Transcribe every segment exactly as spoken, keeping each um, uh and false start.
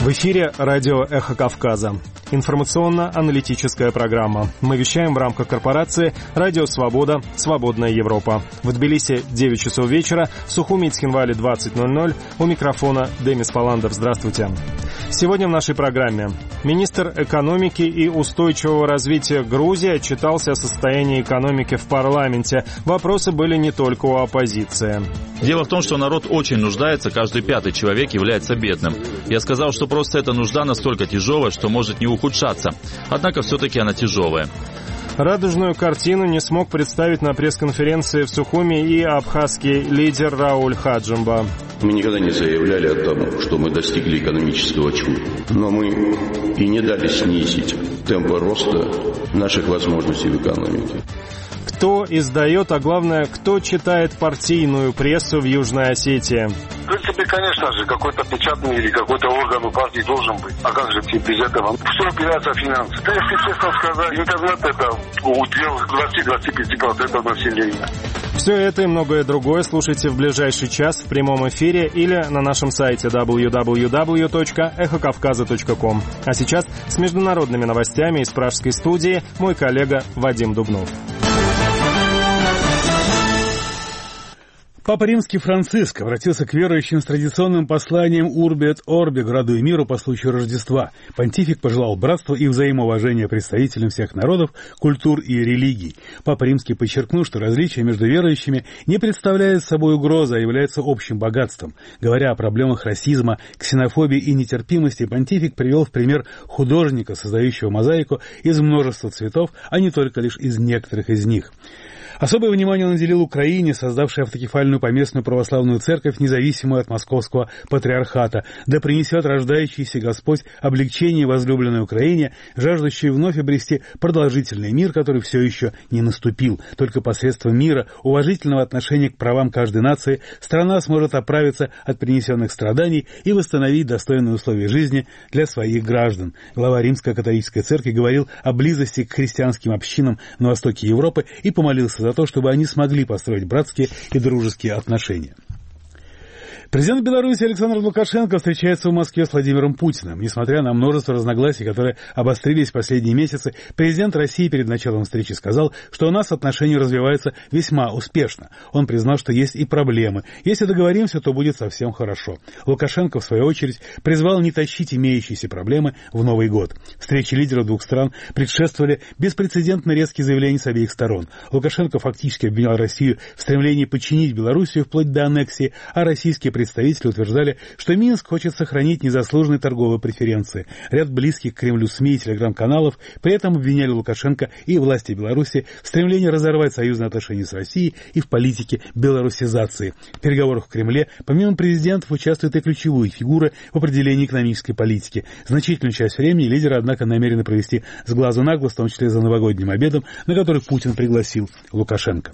В эфире радио «Эхо Кавказа». Информационно-аналитическая программа. Мы вещаем в рамках корпорации «Радио Свобода. Свободная Европа». В Тбилиси девять часов вечера, в Сухуми и Цхинвале двадцать ноль ноль. У микрофона Демис Паландов. Здравствуйте. Сегодня в нашей программе министр экономики и устойчивого развития Грузии отчитался о состоянии экономики в парламенте. Вопросы были не только у оппозиции. Дело в том, что народ очень нуждается, каждый пятый человек является бедным. Я сказал, что просто эта нужда настолько тяжелая, что может не ухудшаться. Однако все-таки она тяжелая. Радужную картину не смог представить на пресс-конференции в Сухуми и абхазский лидер Рауль Хаджимба. Мы никогда не заявляли о том, что мы достигли экономического чуда. Но мы и не дали снизить темпы роста наших возможностей в экономике. Кто издает, а главное, кто читает партийную прессу в Южной Осетии? В принципе, конечно же, какой-то печатный или какой-то орган у партии должен быть. А как же те без этого? Все опирается в финансы. Да, если честно сказать, интернет это удел двадцать-двадцать пять процентов населения. Все это и многое другое слушайте в ближайший час в прямом эфире или на нашем сайте дабл ю дабл ю дабл ю точка эхо кавказа точка ком. А сейчас с международными новостями из пражской студии мой коллега Вадим Дубнов. Папа Римский Франциск обратился к верующим с традиционным посланием «Урби эт Орби» граду и миру по случаю Рождества. Понтифик пожелал братства и взаимоуважения представителям всех народов, культур и религий. Папа Римский подчеркнул, что различия между верующими не представляют собой угрозы, а являются общим богатством. Говоря о проблемах расизма, ксенофобии и нетерпимости, понтифик привел в пример художника, создающего мозаику из множества цветов, а не только лишь из некоторых из них. Особое внимание он уделил Украине, создавшей автокефальную поместную православную церковь, независимую от московского патриархата. Да принесет рождающийся Господь облегчение возлюбленной Украине, жаждущей вновь обрести продолжительный мир, который все еще не наступил. Только посредством мира, уважительного отношения к правам каждой нации, страна сможет оправиться от принесенных страданий и восстановить достойные условия жизни для своих граждан. Глава Римской католической церкви говорил о близости к христианским общинам на востоке Европы и помолился за то, чтобы они смогли построить братские и дружеские отношения. Президент Беларуси Александр Лукашенко встречается в Москве с Владимиром Путиным. Несмотря на множество разногласий, которые обострились в последние месяцы, президент России перед началом встречи сказал, что у нас отношения развиваются весьма успешно. Он признал, что есть и проблемы. Если договоримся, то будет совсем хорошо. Лукашенко, в свою очередь, призвал не тащить имеющиеся проблемы в Новый год. Встречи лидеров двух стран предшествовали беспрецедентно резкие заявления с обеих сторон. Лукашенко фактически обвинял Россию в стремлении подчинить Белоруссию вплоть до аннексии, а российские представители утверждали, что Минск хочет сохранить незаслуженные торговые преференции. Ряд близких к Кремлю СМИ и телеграм-каналов при этом обвиняли Лукашенко и власти Беларуси в стремлении разорвать союзные отношения с Россией и в политике белорусизации. В переговорах в Кремле помимо президентов участвуют и ключевые фигуры в определении экономической политики. Значительную часть времени лидеры, однако, намерены провести с глазу на глаз, в том числе за новогодним обедом, на который Путин пригласил Лукашенко.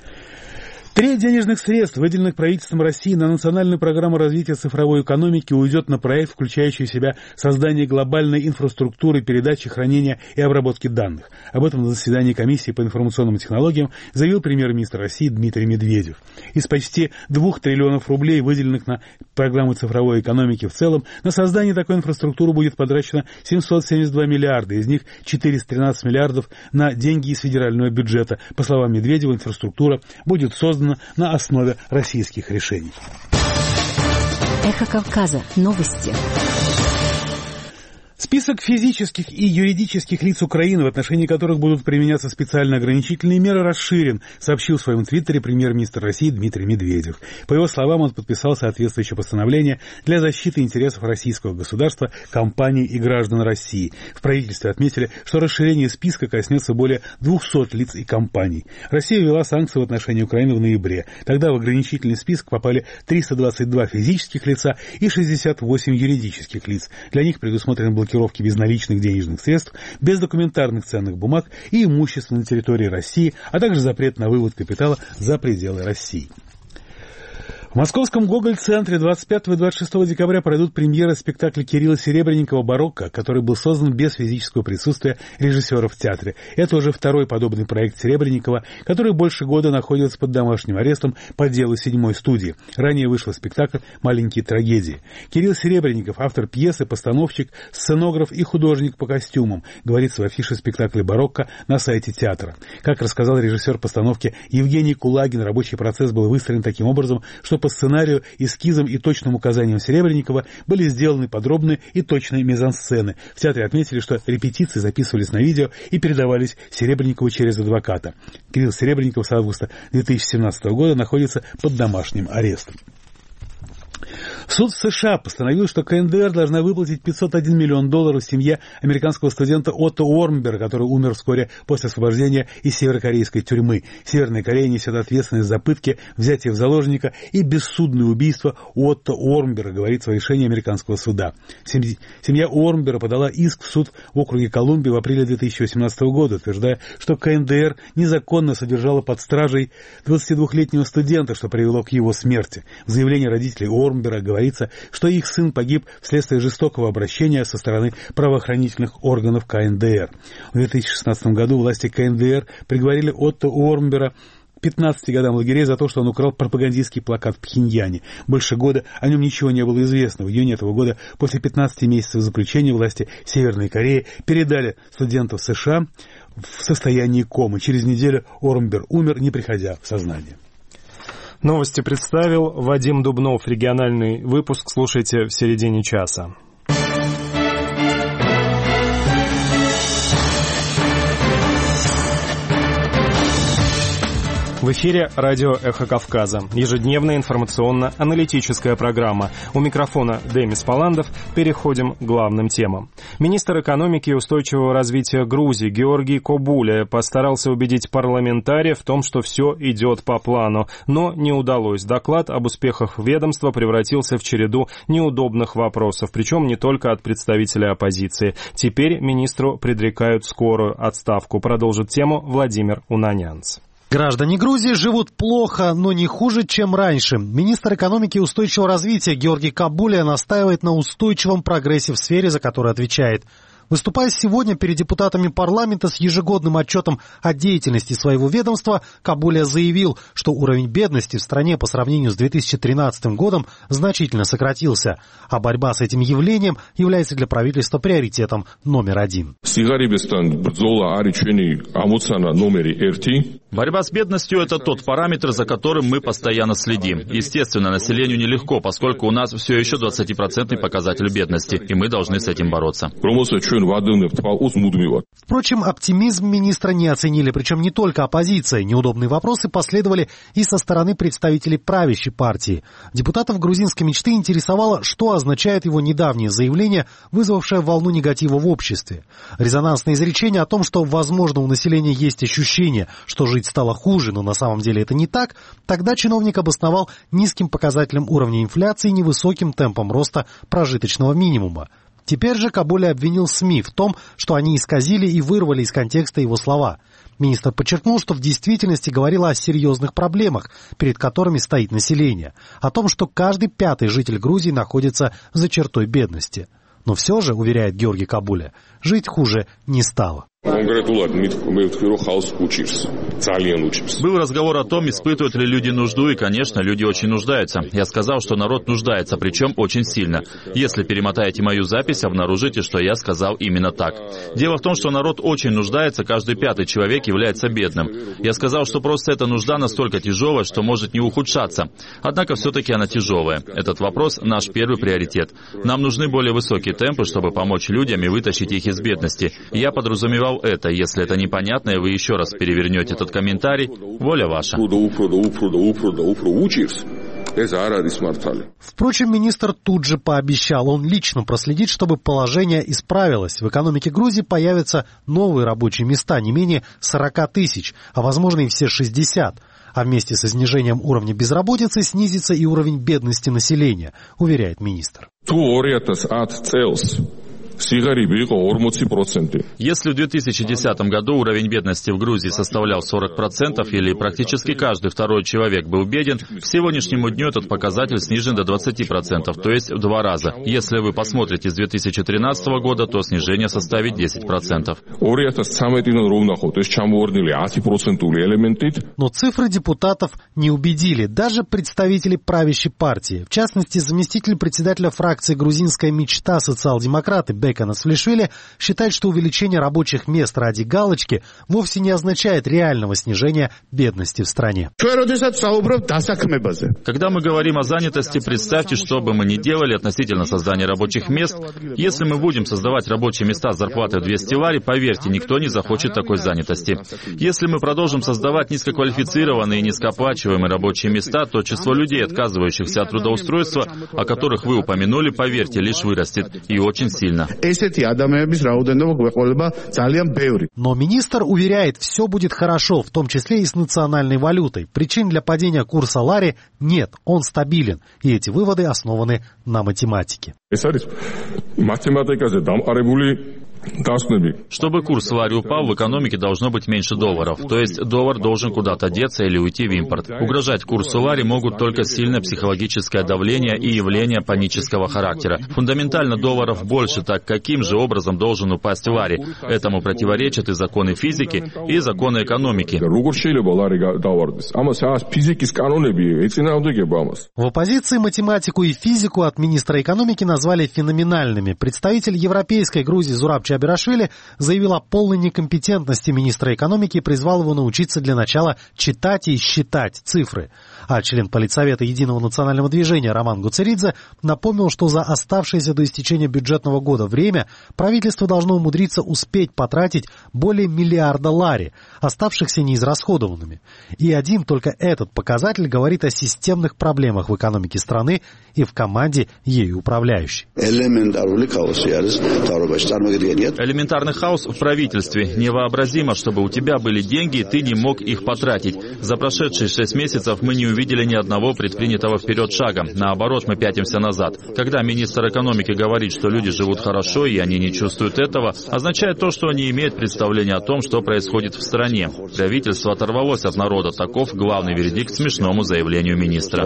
Треть денежных средств, выделенных правительством России на национальную программу развития цифровой экономики, уйдет на проект, включающий в себя создание глобальной инфраструктуры передачи, хранения и обработки данных. Об этом на заседании комиссии по информационным технологиям заявил премьер-министр России Дмитрий Медведев. Из почти двух триллионов рублей, выделенных на программу цифровой экономики в целом, на создание такой инфраструктуры будет потрачено семьсот семьдесят два миллиарда, из них четыреста тринадцать миллиардов на деньги из федерального бюджета. По словам Медведева, инфраструктура будет создана на основе российских решений. Эхо Кавказа. Новости. Список физических и юридических лиц Украины, в отношении которых будут применяться специальные ограничительные меры, расширен, сообщил в своем твиттере премьер-министр России Дмитрий Медведев. По его словам, он подписал соответствующее постановление для защиты интересов российского государства, компаний и граждан России. В правительстве отметили, что расширение списка коснется более двухсот лиц и компаний. Россия ввела санкции в отношении Украины в ноябре. Тогда в ограничительный список попали триста двадцать два физических лица и шестьдесят восемь юридических лиц. Для них предусмотрены блокировки безналичных денежных средств, без документарных ценных бумаг и имущества на территории России, а также запрет на вывод капитала за пределы России. В московском Гоголь-центре двадцать пятого и двадцать шестого декабря пройдут премьеры спектакля Кирилла Серебренникова «Барокко», который был создан без физического присутствия режиссера в театре. Это уже второй подобный проект Серебренникова, который больше года находится под домашним арестом по делу седьмой студии. Ранее вышел спектакль «Маленькие трагедии». Кирилл Серебренников — автор пьесы, постановщик, сценограф и художник по костюмам, говорится в афише спектакля «Барокко» на сайте театра. Как рассказал режиссер постановки Евгений Кулагин, рабочий процесс был выстроен таким образом, что по сценарию, эскизам и точным указаниям Серебренникова были сделаны подробные и точные мизансцены. В театре отметили, что репетиции записывались на видео и передавались Серебренникову через адвоката. Кирилл Серебренников с августа две тысячи семнадцатого года находится под домашним арестом. Суд в США постановил, что КНДР должна выплатить пятьсот один миллион долларов семье американского студента Отто Уормбера, который умер вскоре после освобождения из северокорейской тюрьмы. Северная Корея несет ответственность за пытки, взятие в заложника и бессудное убийство Отто Уормбера, говорится в решении американского суда. Семья Уормбера подала иск в суд в округе Колумбия в апреле две тысячи восемнадцатого года, утверждая, что КНДР незаконно содержала под стражей двадцатидвухлетнего студента, что привело к его смерти. В заявлении родителей Уормбера говорится, что их сын погиб вследствие жестокого обращения со стороны правоохранительных органов КНДР. В две тысячи шестнадцатом году власти КНДР приговорили Отто Уормбера к пятнадцати годам лагерей за то, что он украл пропагандистский плакат в Пхеньяне. Больше года о нем ничего не было известно. В июне этого года, после пятнадцати месяцев заключения, власти Северной Кореи передали студентов США в состоянии комы. Через неделю Уормбер умер, не приходя в сознание. Новости представил Вадим Дубнов. Региональный выпуск слушайте в середине часа. В эфире радио «Эхо Кавказа». Ежедневная информационно-аналитическая программа. У микрофона Демис Паландов. Переходим к главным темам. Министр экономики и устойчивого развития Грузии Георгий Кобуля постарался убедить парламентариев в том, что все идет по плану, но не удалось. Доклад об успехах ведомства превратился в череду неудобных вопросов, причем не только от представителей оппозиции. Теперь министру предрекают скорую отставку. Продолжит тему Владимир Унанянц. Граждане Грузии живут плохо, но не хуже, чем раньше. Министр экономики и устойчивого развития Георгий Кобуля настаивает на устойчивом прогрессе в сфере, за которую отвечает. Выступая сегодня перед депутатами парламента с ежегодным отчетом о деятельности своего ведомства, Кобуля заявил, что уровень бедности в стране по сравнению с две тысячи тринадцатым годом значительно сократился, а борьба с этим явлением является для правительства приоритетом номер один. Борьба с бедностью – это тот параметр, за которым мы постоянно следим. Естественно, населению нелегко, поскольку у нас все еще двадцатипроцентный показатель бедности, и мы должны с этим бороться. Впрочем, оптимизм министра не оценили, причем не только оппозиция. Неудобные вопросы последовали и со стороны представителей правящей партии. Депутатов грузинской мечты интересовало, что означает его недавнее заявление, вызвавшее волну негатива в обществе. Резонансное изречение о том, что, возможно, у населения есть ощущение, что жить стало хуже, но на самом деле это не так, тогда чиновник обосновал низким показателем уровня инфляции и невысоким темпом роста прожиточного минимума. Теперь же Кобуля обвинил СМИ в том, что они исказили и вырвали из контекста его слова. Министр подчеркнул, что в действительности говорил о серьезных проблемах, перед которыми стоит население, о том, что каждый пятый житель Грузии находится за чертой бедности. Но все же, уверяет Георгий Кобуля, жить хуже не стало. Был разговор о том, испытывают ли люди нужду, и, конечно, люди очень нуждаются. Я сказал, что народ нуждается, причем очень сильно. Если перемотаете мою запись, обнаружите, что я сказал именно так. Дело в том, что народ очень нуждается, каждый пятый человек является бедным. Я сказал, что просто эта нужда настолько тяжелая, что может не ухудшаться. Однако все-таки она тяжелая. Этот вопрос — наш первый приоритет. Нам нужны более высокие темпы, чтобы помочь людям и вытащить их из бедности. Я подразумевал это. Если это непонятно, и вы еще раз перевернете этот комментарий, воля ваша. Впрочем, министр тут же пообещал, он лично проследит, чтобы положение исправилось. В экономике Грузии появятся новые рабочие места, не менее сорока тысяч, а возможно и все шестьдесят. А вместе со снижением уровня безработицы снизится и уровень бедности населения, уверяет министр. Если в две тысячи десятом году уровень бедности в Грузии составлял сорок процентов или практически каждый второй человек был беден, к сегодняшнему дню этот показатель снижен до двадцати процентов, то есть в два раза. Если вы посмотрите с две тысячи тринадцатого года, то снижение составит десять процентов. Но цифры депутатов не убедили даже представители правящей партии. В частности, заместитель председателя фракции «Грузинская мечта» социал-демократы Бекан Асвлишвили считает, что увеличение рабочих мест ради галочки вовсе не означает реального снижения бедности в стране. Когда мы говорим о занятости, представьте, что бы мы ни делали относительно создания рабочих мест. Если мы будем создавать рабочие места с зарплатой в двести лари, поверьте, никто не захочет такой занятости. Если мы продолжим создавать низкоквалифицированные и низкооплачиваемые рабочие места, то число людей, отказывающихся от трудоустройства, о которых вы упомянули, поверьте, лишь вырастет, и очень сильно. Но министр уверяет, все будет хорошо, в том числе и с национальной валютой. Причин для падения курса лари нет, он стабилен, и эти выводы основаны на математике. Чтобы курс лари упал, в экономике должно быть меньше долларов. То есть доллар должен куда-то деться или уйти в импорт. Угрожать курсу лари могут только сильное психологическое давление и явления панического характера. Фундаментально долларов больше, так каким же образом должен упасть лари? Этому противоречат и законы физики, и законы экономики. В оппозиции математику и физику от министра экономики назвали феноменальными. Представитель Европейской Грузии Зураб Чабирашвили заявил о полной некомпетентности министра экономики и призвал его научиться для начала читать и считать цифры. А член Политсовета Единого национального движения Роман Гуцеридзе напомнил, что за оставшееся до истечения бюджетного года время правительство должно умудриться успеть потратить более миллиарда лари, оставшихся неизрасходованными. И один только этот показатель говорит о системных проблемах в экономике страны и в команде ею управляющей. Элементарный хаос в правительстве. Невообразимо, чтобы у тебя были деньги, и ты не мог их потратить. За прошедшие шесть месяцев мы не увидели ни одного предпринятого вперед шага. Наоборот, мы пятимся назад. Когда министр экономики говорит, что люди живут хорошо, и они не чувствуют этого, означает то, что они имеют представление о том, что происходит в стране. Правительство оторвалось от народа. Таков главный вердикт смешному заявлению министра.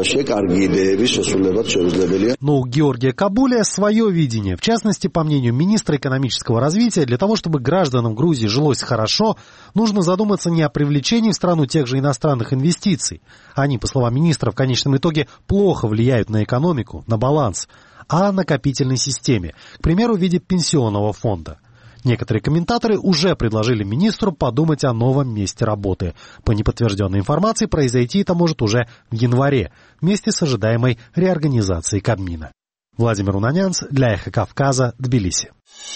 Но у Георгия Кабулия свое видение. В частности, по мнению министра экономического развития, для того, чтобы гражданам Грузии жилось хорошо, нужно задуматься не о привлечении в страну тех же иностранных инвестиций. Они, по словам министра, в конечном итоге плохо влияют на экономику, на баланс, а о накопительной системе, к примеру, в виде пенсионного фонда. Некоторые комментаторы уже предложили министру подумать о новом месте работы. По неподтвержденной информации, произойти это может уже в январе, вместе с ожидаемой реорганизацией Кабмина. Владимир Унанянц для Эхо Кавказа, Тбилиси.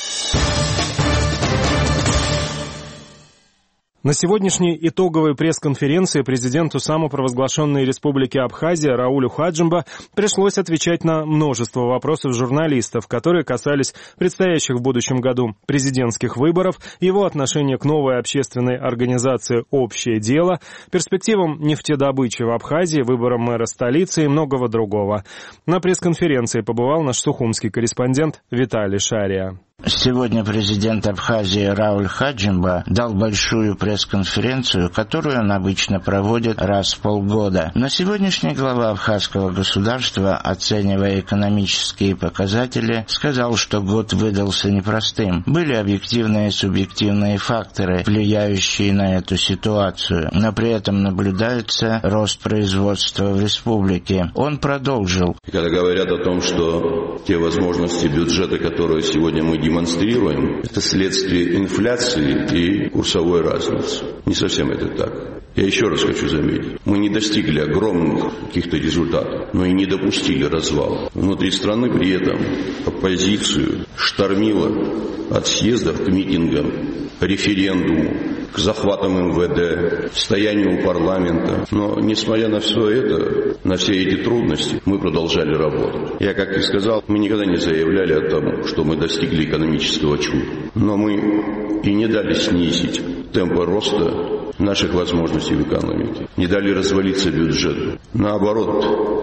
На сегодняшней итоговой пресс-конференции президенту самопровозглашенной Республики Абхазия Раулю Хаджимба пришлось отвечать на множество вопросов журналистов, которые касались предстоящих в будущем году президентских выборов, его отношения к новой общественной организации «Общее дело», перспективам нефтедобычи в Абхазии, выборам мэра столицы и многого другого. На пресс-конференции побывал наш сухумский корреспондент Виталий Шария. Сегодня президент Абхазии Рауль Хаджимба дал большую пресс-конференцию, которую он обычно проводит раз в полгода. На сегодняшний глава абхазского государства, оценивая экономические показатели, сказал, что год выдался непростым. Были объективные и субъективные факторы, влияющие на эту ситуацию, но при этом наблюдается рост производства в республике. Он продолжил. Когда говорят о том, что те возможности бюджета, которые сегодня мы демонстрируем, это следствие инфляции и курсовой разницы. Не совсем это так. Я еще раз хочу заметить, мы не достигли огромных каких-то результатов, но и не допустили развала. Внутри страны при этом оппозицию штормило от съездов к митингам, референдуму, к захватам эм вэ дэ, стоянию у парламента. Но, несмотря на все это, на все эти трудности, мы продолжали работать. Я, как и сказал, мы никогда не заявляли о том, что мы достигли экономического чуда. Но мы и не дали снизить темпы роста наших возможностей в экономике. Не дали развалиться бюджету. Наоборот,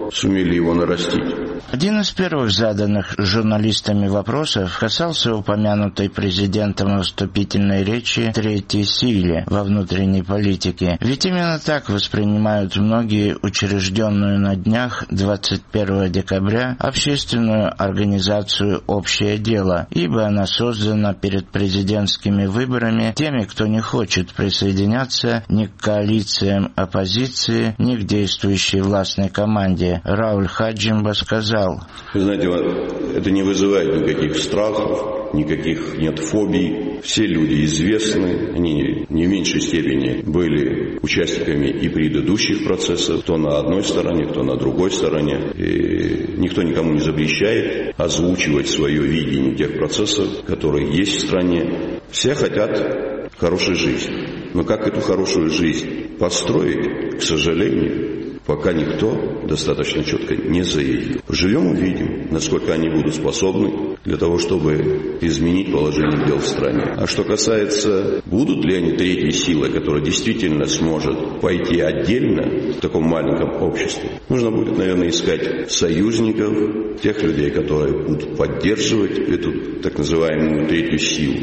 сумели его нарастить. Один из первых заданных журналистами вопросов касался упомянутой президентом вступительной речи третьей силе во внутренней политике. Ведь именно так воспринимают многие учрежденную на днях двадцать первого декабря общественную организацию «Общее дело», ибо она создана перед президентскими выборами теми, кто не хочет присоединяться ни к коалициям оппозиции, ни к действующей властной команде. Рауль Хаджимба сказал: Вы знаете, это не вызывает никаких страхов, никаких нет фобий. Все люди известны, они не в меньшей степени были участниками и предыдущих процессов, кто на одной стороне, кто на другой стороне. И никто никому не запрещает озвучивать свое видение тех процессов, которые есть в стране. Все хотят хорошей жизни. Но как эту хорошую жизнь построить, к сожалению, пока никто достаточно четко не заявил. Живем и видим, насколько они будут способны для того, чтобы изменить положение дел в стране. А что касается, будут ли они третьей силой, которая действительно сможет пойти отдельно в таком маленьком обществе, нужно будет, наверное, искать союзников, тех людей, которые будут поддерживать эту так называемую третью силу.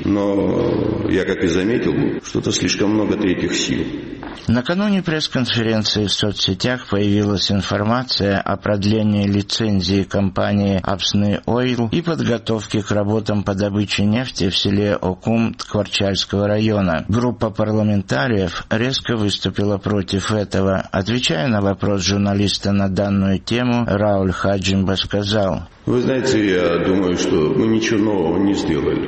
Но я, как и заметил, что-то слишком много третьих сил. Накануне пресс-конференции в соцсетях появилась информация о продлении лицензии компании Апсны Ойл и подготовке к работам по добыче нефти в селе Окум Ткварчальского района. Группа парламентариев резко выступила против этого. Отвечая на вопрос журналиста на данную тему, Рауль Хаджимба сказал: Вы знаете, я думаю, что мы ничего нового не сделали.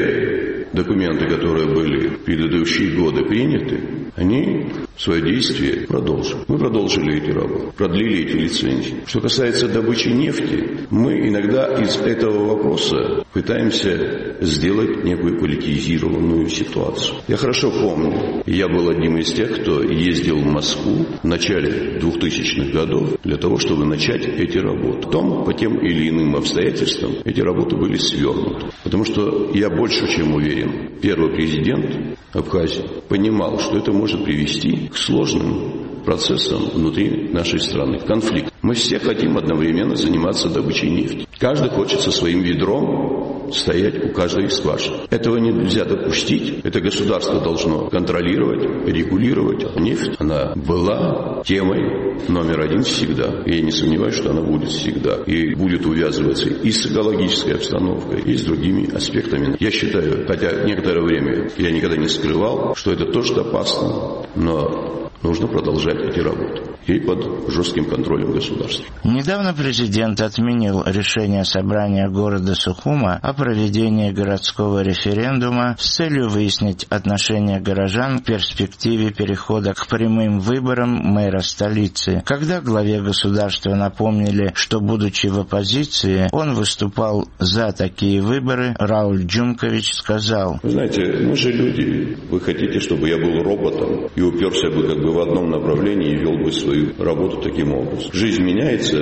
Те документы, которые были в предыдущие годы приняты, они свое действие продолжили. Мы продолжили эти работы, продлили эти лицензии. Что касается добычи нефти, мы иногда из этого вопроса пытаемся сделать некую политизированную ситуацию. Я хорошо помню, я был одним из тех, кто ездил в Москву в начале двухтысячных годов для того, чтобы начать эти работы. Потом, по тем или иным обстоятельствам, эти работы были свернуты. Потому что я больше чем уверен, первый президент Абхазии понимал, что это может привести к сложным процессам внутри нашей страны, конфликт. Мы все хотим одновременно заниматься добычей нефти. Каждый хочет со своим ведром стоять у каждой из скважин. Этого нельзя допустить. Это государство должно контролировать, регулировать. Нефть, она была темой номер один всегда. И я не сомневаюсь, что она будет всегда. И будет увязываться и с экологической обстановкой, и с другими аспектами. Я считаю, хотя некоторое время я никогда не скрывал, что это тоже опасно, но нужно продолжать эти работы. И под жестким контролем государства. Недавно президент отменил решение собрания города Сухума о проведении городского референдума с целью выяснить отношение горожан к перспективе перехода к прямым выборам мэра столицы. Когда главе государства напомнили, что, будучи в оппозиции, он выступал за такие выборы, Рауль Джумкович сказал: Вы знаете, мы же люди. Вы хотите, чтобы я был роботом и уперся бы как бы в одном направлении и вел бы свою работу таким образом. Жизнь меняется,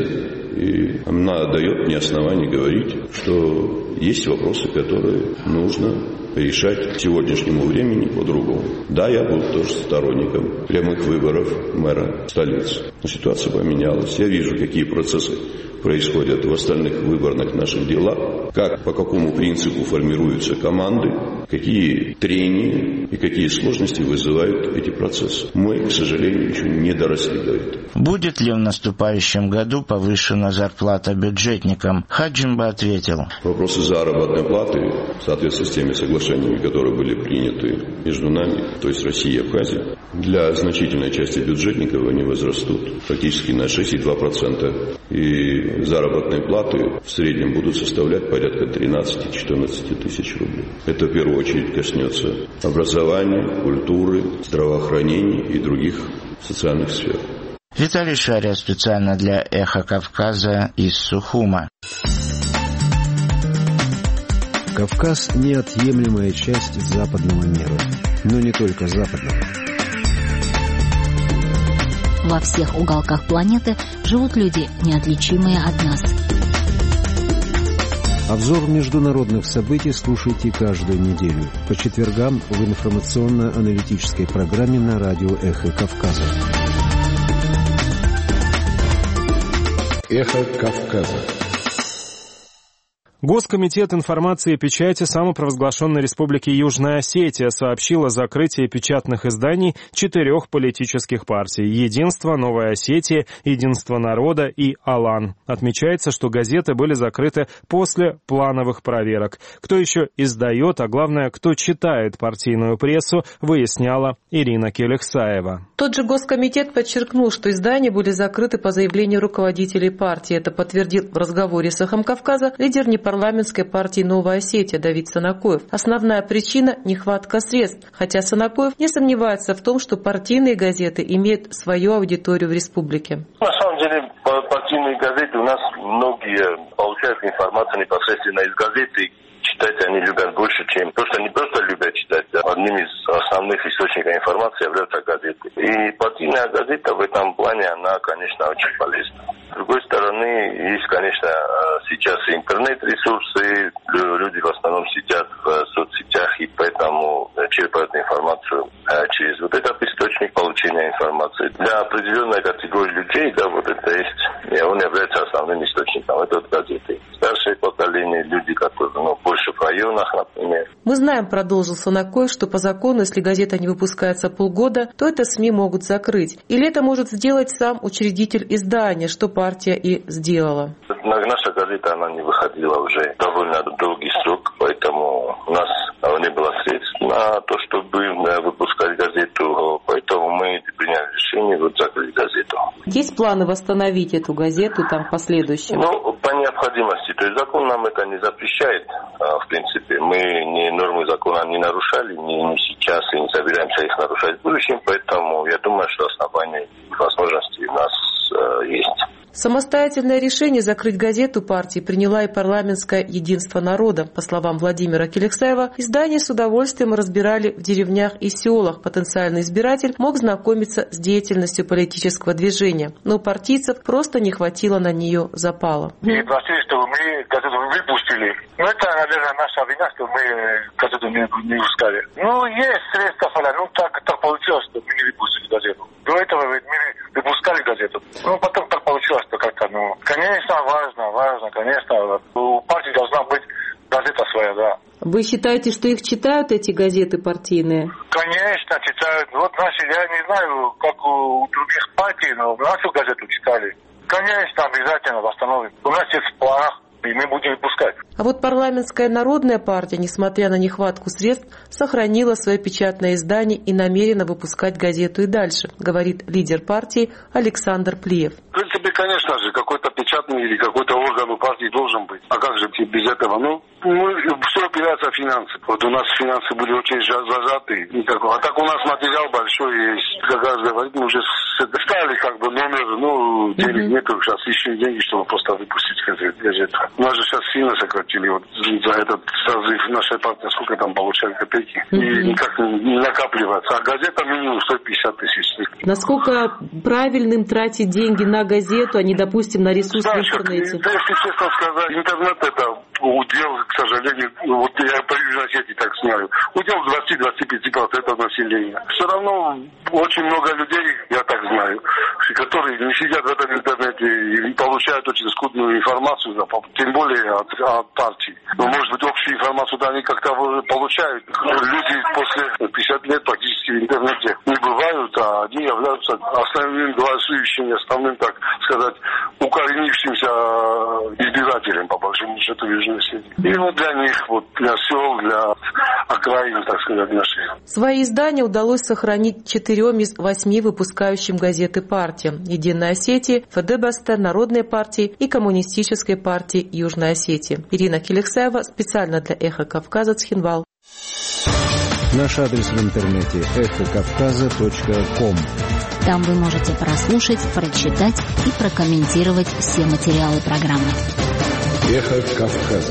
и она дает мне основание говорить, что есть вопросы, которые нужно решать к сегодняшнему времени по-другому. Да, я был тоже сторонником прямых выборов мэра столицы. Но ситуация поменялась. Я вижу, какие процессы происходят в остальных выборных наших делах, как, по какому принципу формируются команды, какие трения и какие сложности вызывают эти процессы. Мы, к сожалению, еще не доросли до этого. Будет ли в наступающем году повышена зарплата бюджетникам? Хаджимба ответил: Вопросы заработной платы в соответствии с теми соглашениями, которые были приняты между нами, то есть Россией и Абхазией, для значительной части бюджетников они возрастут практически на шесть целых две десятых процента. И заработные платы в среднем будут составлять порядка тринадцать-четырнадцать тысяч рублей. Это в первую очередь коснется образования, культуры, здравоохранения и других социальных сфер. Виталий Шария специально для «Эхо Кавказа» из Сухума. Кавказ – неотъемлемая часть западного мира, но не только западного. Во всех уголках планеты живут люди, неотличимые от нас. Обзор международных событий слушайте каждую неделю по четвергам в информационно-аналитической программе на радио «Эхо Кавказа». Эхо Кавказа. Госкомитет информации и печати самопровозглашенной Республики Южная Осетия сообщил о закрытии печатных изданий четырех политических партий: «Единство», «Новая Осетия», «Единство народа» и «Алан». Отмечается, что газеты были закрыты после плановых проверок. Кто еще издает, а главное, кто читает партийную прессу, выясняла Ирина Келехсаева. Тот же Госкомитет подчеркнул, что издания были закрыты по заявлению руководителей партии. Это подтвердил в разговоре с «Эхом Кавказа» лидер парламентской партии «Новая Осетия» Давид Санакоев. Основная причина – нехватка средств, хотя Санакоев не сомневается в том, что партийные газеты имеют свою аудиторию в республике. На самом деле, партийные газеты у нас многие получают информацию непосредственно из газеты. Читать они любят больше, чем... Просто не просто любят читать, а одним из основных источников информации являются газеты. И партийная газета в этом плане, она, конечно, очень полезна. С другой стороны, есть, конечно, сейчас интернет-ресурсы, люди в основном сидят в соцсетях и поэтому черпают информацию через вот этот источник получения информации. Для определенной категории людей, да, вот это есть, он является основным источником, это вот газеты. Старшее поколение, люди, которые, ну, больше в районах, например. Мы знаем, продолжил Санакоев, что по закону, если газета не выпускается полгода, то это СМИ могут закрыть. Или это может сделать сам учредитель издания, что партия и сделала. Наша газета, она не выходила уже довольно долгий срок, поэтому у нас не было средств на то, чтобы выпускать газету, поэтому мы приняли решение вот закрыть газету. Есть планы восстановить эту газету там в последующем? Ну, по необходимости. То есть закон нам это не запрещает, в принципе. Мы ни нормы закона не нарушали, ни, ни сейчас, и не собираемся их нарушать в будущем, поэтому я думаю, что основания и возможности у нас э, есть. Самостоятельное решение закрыть газету партии приняла и парламентское «Единство народа». По словам Владимира Келехсаева, издание с удовольствием разбирали в деревнях и селах. Потенциальный избиратель мог знакомиться с деятельностью политического движения, но у партийцев просто не хватило на нее запала. И просили, чтобы мы газету выпустили. Ну, это, наверное, наша вина, что мы газету не, не выпускали. Ну, есть средства, ну, так, так получилось, что мы не выпустили газету. До этого мы выпускали газету. Ну, потом так получилось, что как-то, ну, конечно, важно, важно, конечно. У партии должна быть газета своя, да. Вы считаете, что их читают, эти газеты партийные? Конечно, читают. Вот наши, я не знаю, как у других партий, но нашу газету читали. Конечно, обязательно восстановим. У нас есть в планах, и мы будем выпускать. А вот парламентская народная партия, несмотря на нехватку средств, сохранила свое печатное издание и намерена выпускать газету и дальше, говорит лидер партии Александр Плиев. В принципе, конечно же, какой-то печатный или какой-то орган у партии должен быть. А как же без этого? Ну, ну все опирается в финансы. Вот у нас финансы были очень зажаты. Никакого. А так у нас материал большой есть. Как раз говорит, мы уже ставили как бы номер, ну, денег mm-hmm. нету, сейчас ищем деньги, чтобы просто выпустить газету. У нас же сейчас сильно сократили. Вот за этот созыв нашей партии, сколько там получали копейки. Mm-hmm. И никак не накапливается. А газета минимум сто пятьдесят тысяч. Насколько правильным тратить деньги на газету, а не, допустим, на ресурс в интернете? Да, если честно сказать, интернет это удел, к сожалению, вот я по Южной Осетии так знаю, удел двадцать-двадцать пять процентов населения. Все равно очень много людей, я так знаю, которые не сидят в этом интернете и получают очень скудную информацию, тем более от, от партии. Но, может быть, общую информацию да, они как-то получают. Люди после пятидесяти лет практически в интернете не бывают, а они являются основным голосующим, основным, так сказать, укоренившимся избирателем, по большому счету, в Южной Осетии. И вот для них, вот для сел, для окраин, так сказать, наших. Свои издания удалось сохранить четырем из восьми выпускающим газеты партиям: Единой Осетии, ФДБСТ, Народной партии и Коммунистической партии Южной Осетии. Ирина Келехсаева специально для Эхо Кавказа, Цхинвал. Наш адрес в интернете эхо кавказа точка ком. Там вы можете прослушать, прочитать и прокомментировать все материалы программы. Эхо Кавказа.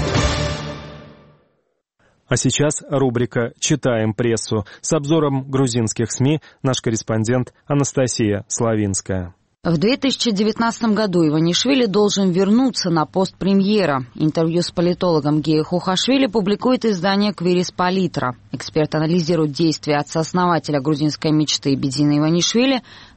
А сейчас рубрика «Читаем прессу». С обзором грузинских СМИ наш корреспондент Анастасия Славинская. В две тысячи девятнадцатом году Иванишвили должен вернуться на пост премьера. Интервью с политологом Гея Хухашвили публикует издание «Квирис Политра». Эксперт анализирует действия отца-основателя грузинской мечты Бедзина Иванишвили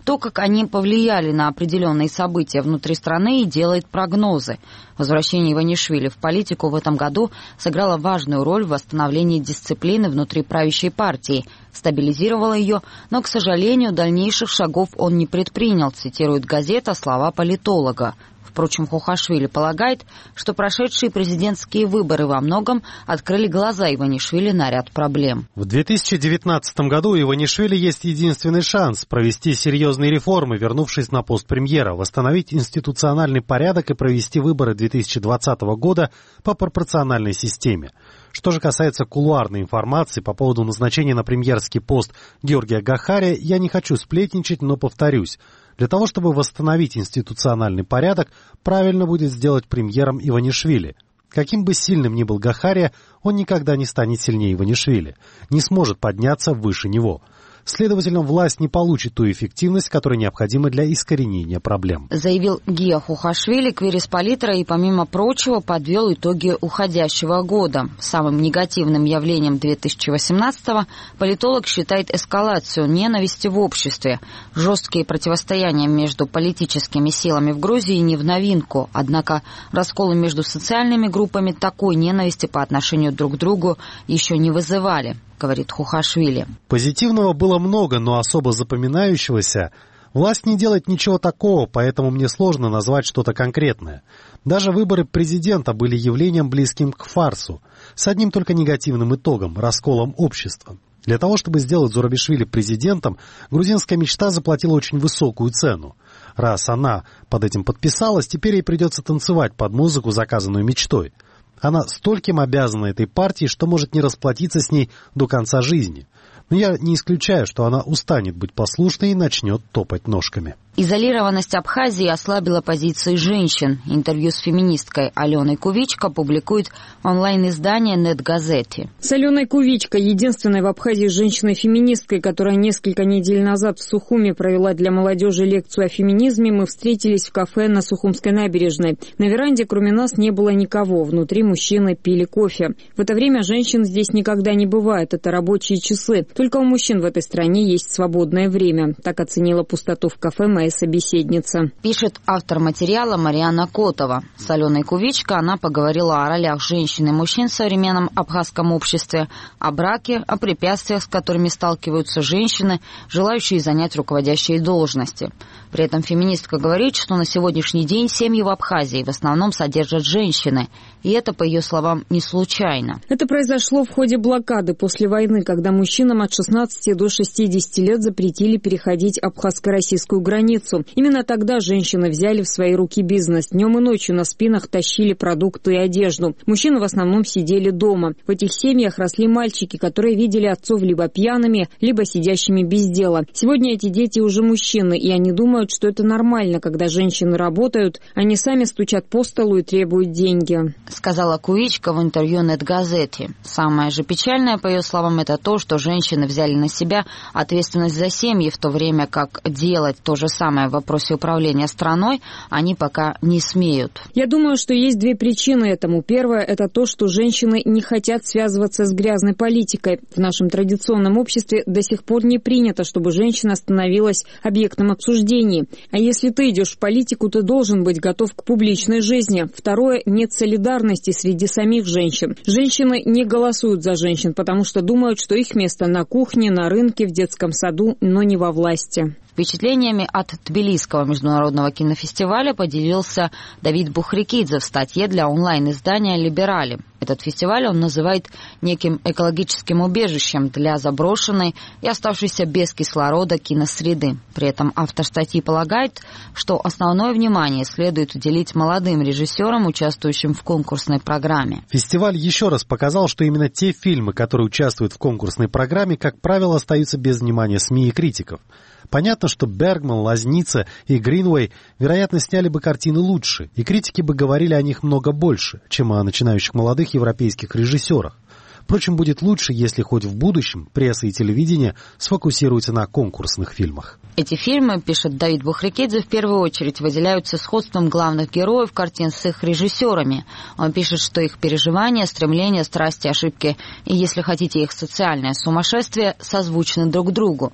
то, как они повлияли на определенные события внутри страны, и делает прогнозы. Возвращение Иванишвили в политику в этом году сыграло важную роль в восстановлении дисциплины внутри правящей партии, стабилизировало ее, но, к сожалению, дальнейших шагов он не предпринял, цитирует газета слова политолога. Впрочем, Хухашвили полагает, что прошедшие президентские выборы во многом открыли глаза Иванишвили на ряд проблем. В две тысячи девятнадцатом году у Иванишвили есть единственный шанс провести серьезные реформы, вернувшись на пост премьера, восстановить институциональный порядок и провести выборы две тысячи двадцатого года по пропорциональной системе. Что же касается кулуарной информации по поводу назначения на премьерский пост Георгия Гахария, я не хочу сплетничать, но повторюсь. Для того, чтобы восстановить институциональный порядок, правильно будет сделать премьером Иванишвили. Каким бы сильным ни был Гахария, он никогда не станет сильнее Иванишвили, не сможет подняться выше него. Следовательно, власть не получит ту эффективность, которая необходима для искоренения проблем. Заявил Гия Хухашвили, Квирис-Политра, и, помимо прочего, подвел итоги уходящего года. Самым негативным явлением две тысячи восемнадцатого политолог считает эскалацию ненависти в обществе. Жесткие противостояния между политическими силами в Грузии не в новинку, однако расколы между социальными группами такой ненависти по отношению друг к другу еще не вызывали, говорит Хухашвили. Позитивного было много, но особо запоминающегося. Власть не делает ничего такого, поэтому мне сложно назвать что-то конкретное. Даже выборы президента были явлением, близким к фарсу, с одним только негативным итогом – расколом общества. Для того, чтобы сделать Зурабишвили президентом, грузинская мечта заплатила очень высокую цену. Раз она под этим подписалась, теперь ей придется танцевать под музыку, заказанную мечтой. Она стольким обязана этой партии, что может не расплатиться с ней до конца жизни. Но я не исключаю, что она устанет быть послушной и начнет топать ножками. Изолированность Абхазии ослабила позиции женщин. Интервью с феминисткой Аленой Кувичко публикует онлайн-издание «Нет-газети». С Аленой Кувичко, единственной в Абхазии женщиной-феминисткой, которая несколько недель назад в Сухуме провела для молодежи лекцию о феминизме, мы встретились в кафе на Сухумской набережной. На веранде кроме нас не было никого. Внутри мужчины пили кофе. В это время женщин здесь никогда не бывает. Это рабочие часы. Только у мужчин в этой стране есть свободное время. Так оценила пустоту в кафе моя собеседница. Пишет автор материала Марианна Котова. С Аленой Кувичко она поговорила о ролях женщин и мужчин в современном абхазском обществе, о браке, о препятствиях, с которыми сталкиваются женщины, желающие занять руководящие должности. При этом феминистка говорит, что на сегодняшний день семьи в Абхазии в основном содержат женщины. И это, по ее словам, не случайно. Это произошло в ходе блокады после войны, когда мужчинам от шестнадцати до шестидесяти лет запретили переходить абхазско-российскую границу. Именно тогда женщины взяли в свои руки бизнес. Днем и ночью на спинах тащили продукты и одежду. Мужчины в основном сидели дома. В этих семьях росли мальчики, которые видели отцов либо пьяными, либо сидящими без дела. Сегодня эти дети уже мужчины, и они думают, что это нормально, когда женщины работают, они сами стучат по столу и требуют деньги. Сказала Кувичко в интервью «Нет-газете». Самое же печальное, по ее словам, это то, что женщины взяли на себя ответственность за семьи, в то время как делать то же самое в вопросе управления страной они пока не смеют. Я думаю, что есть две причины этому. Первая – это то, что женщины не хотят связываться с грязной политикой. В нашем традиционном обществе до сих пор не принято, чтобы женщина становилась объектом обсуждений. А если ты идешь в политику, ты должен быть готов к публичной жизни. Второе – нет солидарности среди самих женщин. Женщины не голосуют за женщин, потому что думают, что их место на кухне, на рынке, в детском саду, но не во власти. Впечатлениями от Тбилисского международного кинофестиваля поделился Давид Бухрикидзе в статье для онлайн-издания «Либерали». Этот фестиваль он называет неким экологическим убежищем для заброшенной и оставшейся без кислорода киносреды. При этом автор статьи полагает, что основное внимание следует уделить молодым режиссерам, участвующим в конкурсной программе. Фестиваль еще раз показал, что именно те фильмы, которые участвуют в конкурсной программе, как правило, остаются без внимания СМИ и критиков. Понятно, что Бергман, Лазница и Гринвей, вероятно, сняли бы картины лучше, и критики бы говорили о них много больше, чем о начинающих молодых европейских режиссерах. Впрочем, будет лучше, если хоть в будущем пресса и телевидение сфокусируются на конкурсных фильмах. Эти фильмы, пишет Давид Бухрикидзе, в первую очередь выделяются сходством главных героев картин с их режиссерами. Он пишет, что их переживания, стремления, страсти, ошибки и, если хотите, их социальное сумасшествие созвучны друг другу.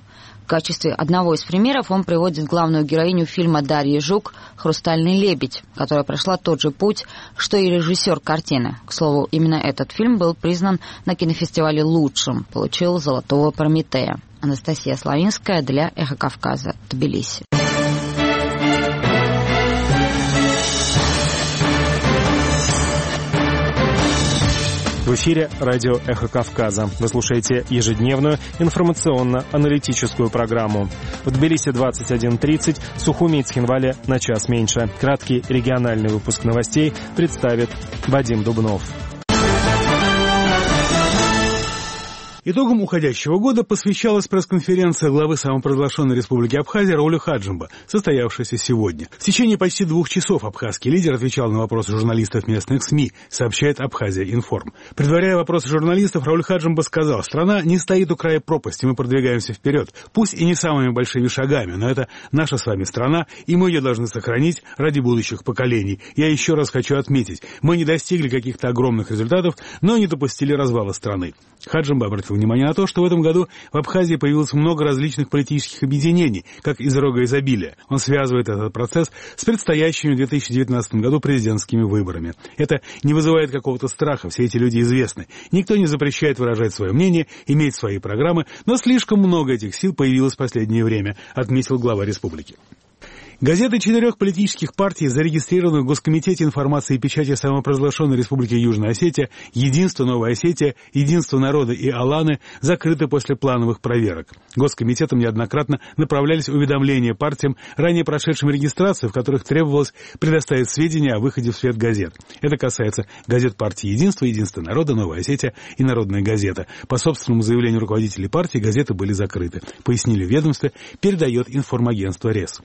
В качестве одного из примеров он приводит главную героиню фильма Дарьи Жук «Хрустальный лебедь», которая прошла тот же путь, что и режиссер картины. К слову, именно этот фильм был признан на кинофестивале лучшим, получил «Золотого Прометея». Анастасия Славинская для «Эхо Кавказа», Тбилиси. В эфире радио «Эхо Кавказа». Вы слушаете ежедневную информационно-аналитическую программу. В Тбилиси двадцать один тридцать, Сухуми и Цхинвале на час меньше. Краткий региональный выпуск новостей представит Вадим Дубнов. Итогом уходящего года посвящалась пресс-конференция главы самопровозглашенной республики Абхазия Рауля Хаджимба, состоявшаяся сегодня. В течение почти двух часов абхазский лидер отвечал на вопросы журналистов местных СМИ, сообщает Абхазия Информ. Предваряя вопросы журналистов, Рауль Хаджимба сказал: «Страна не стоит у края пропасти, мы продвигаемся вперед. Пусть и не самыми большими шагами, но это наша с вами страна, и мы ее должны сохранить ради будущих поколений. Я еще раз хочу отметить, мы не достигли каких-то огромных результатов, но не допустили развала страны». Хаджимба обратил внимание на то, что в этом году в Абхазии появилось много различных политических объединений, как из рога изобилия. Он связывает этот процесс с предстоящими в две тысячи девятнадцатом году президентскими выборами. Это не вызывает какого-то страха, все эти люди известны. Никто не запрещает выражать свое мнение, иметь свои программы, но слишком много этих сил появилось в последнее время, отметил глава республики. Газеты четырех политических партий, зарегистрированных в Госкомитете информации и печати самопровозглашенной Республики Южная Осетия, Единство Новая Осетия, Единство народа и Аланы, закрыты после плановых проверок. Госкомитетом неоднократно направлялись уведомления партиям, ранее прошедшим регистрацию, в которых требовалось предоставить сведения о выходе в свет газет. Это касается газет партии Единство, Единство народа, Новая Осетия и Народная газета. По собственному заявлению руководителей партии газеты были закрыты. Пояснили в ведомстве, передает информагентство РЕС.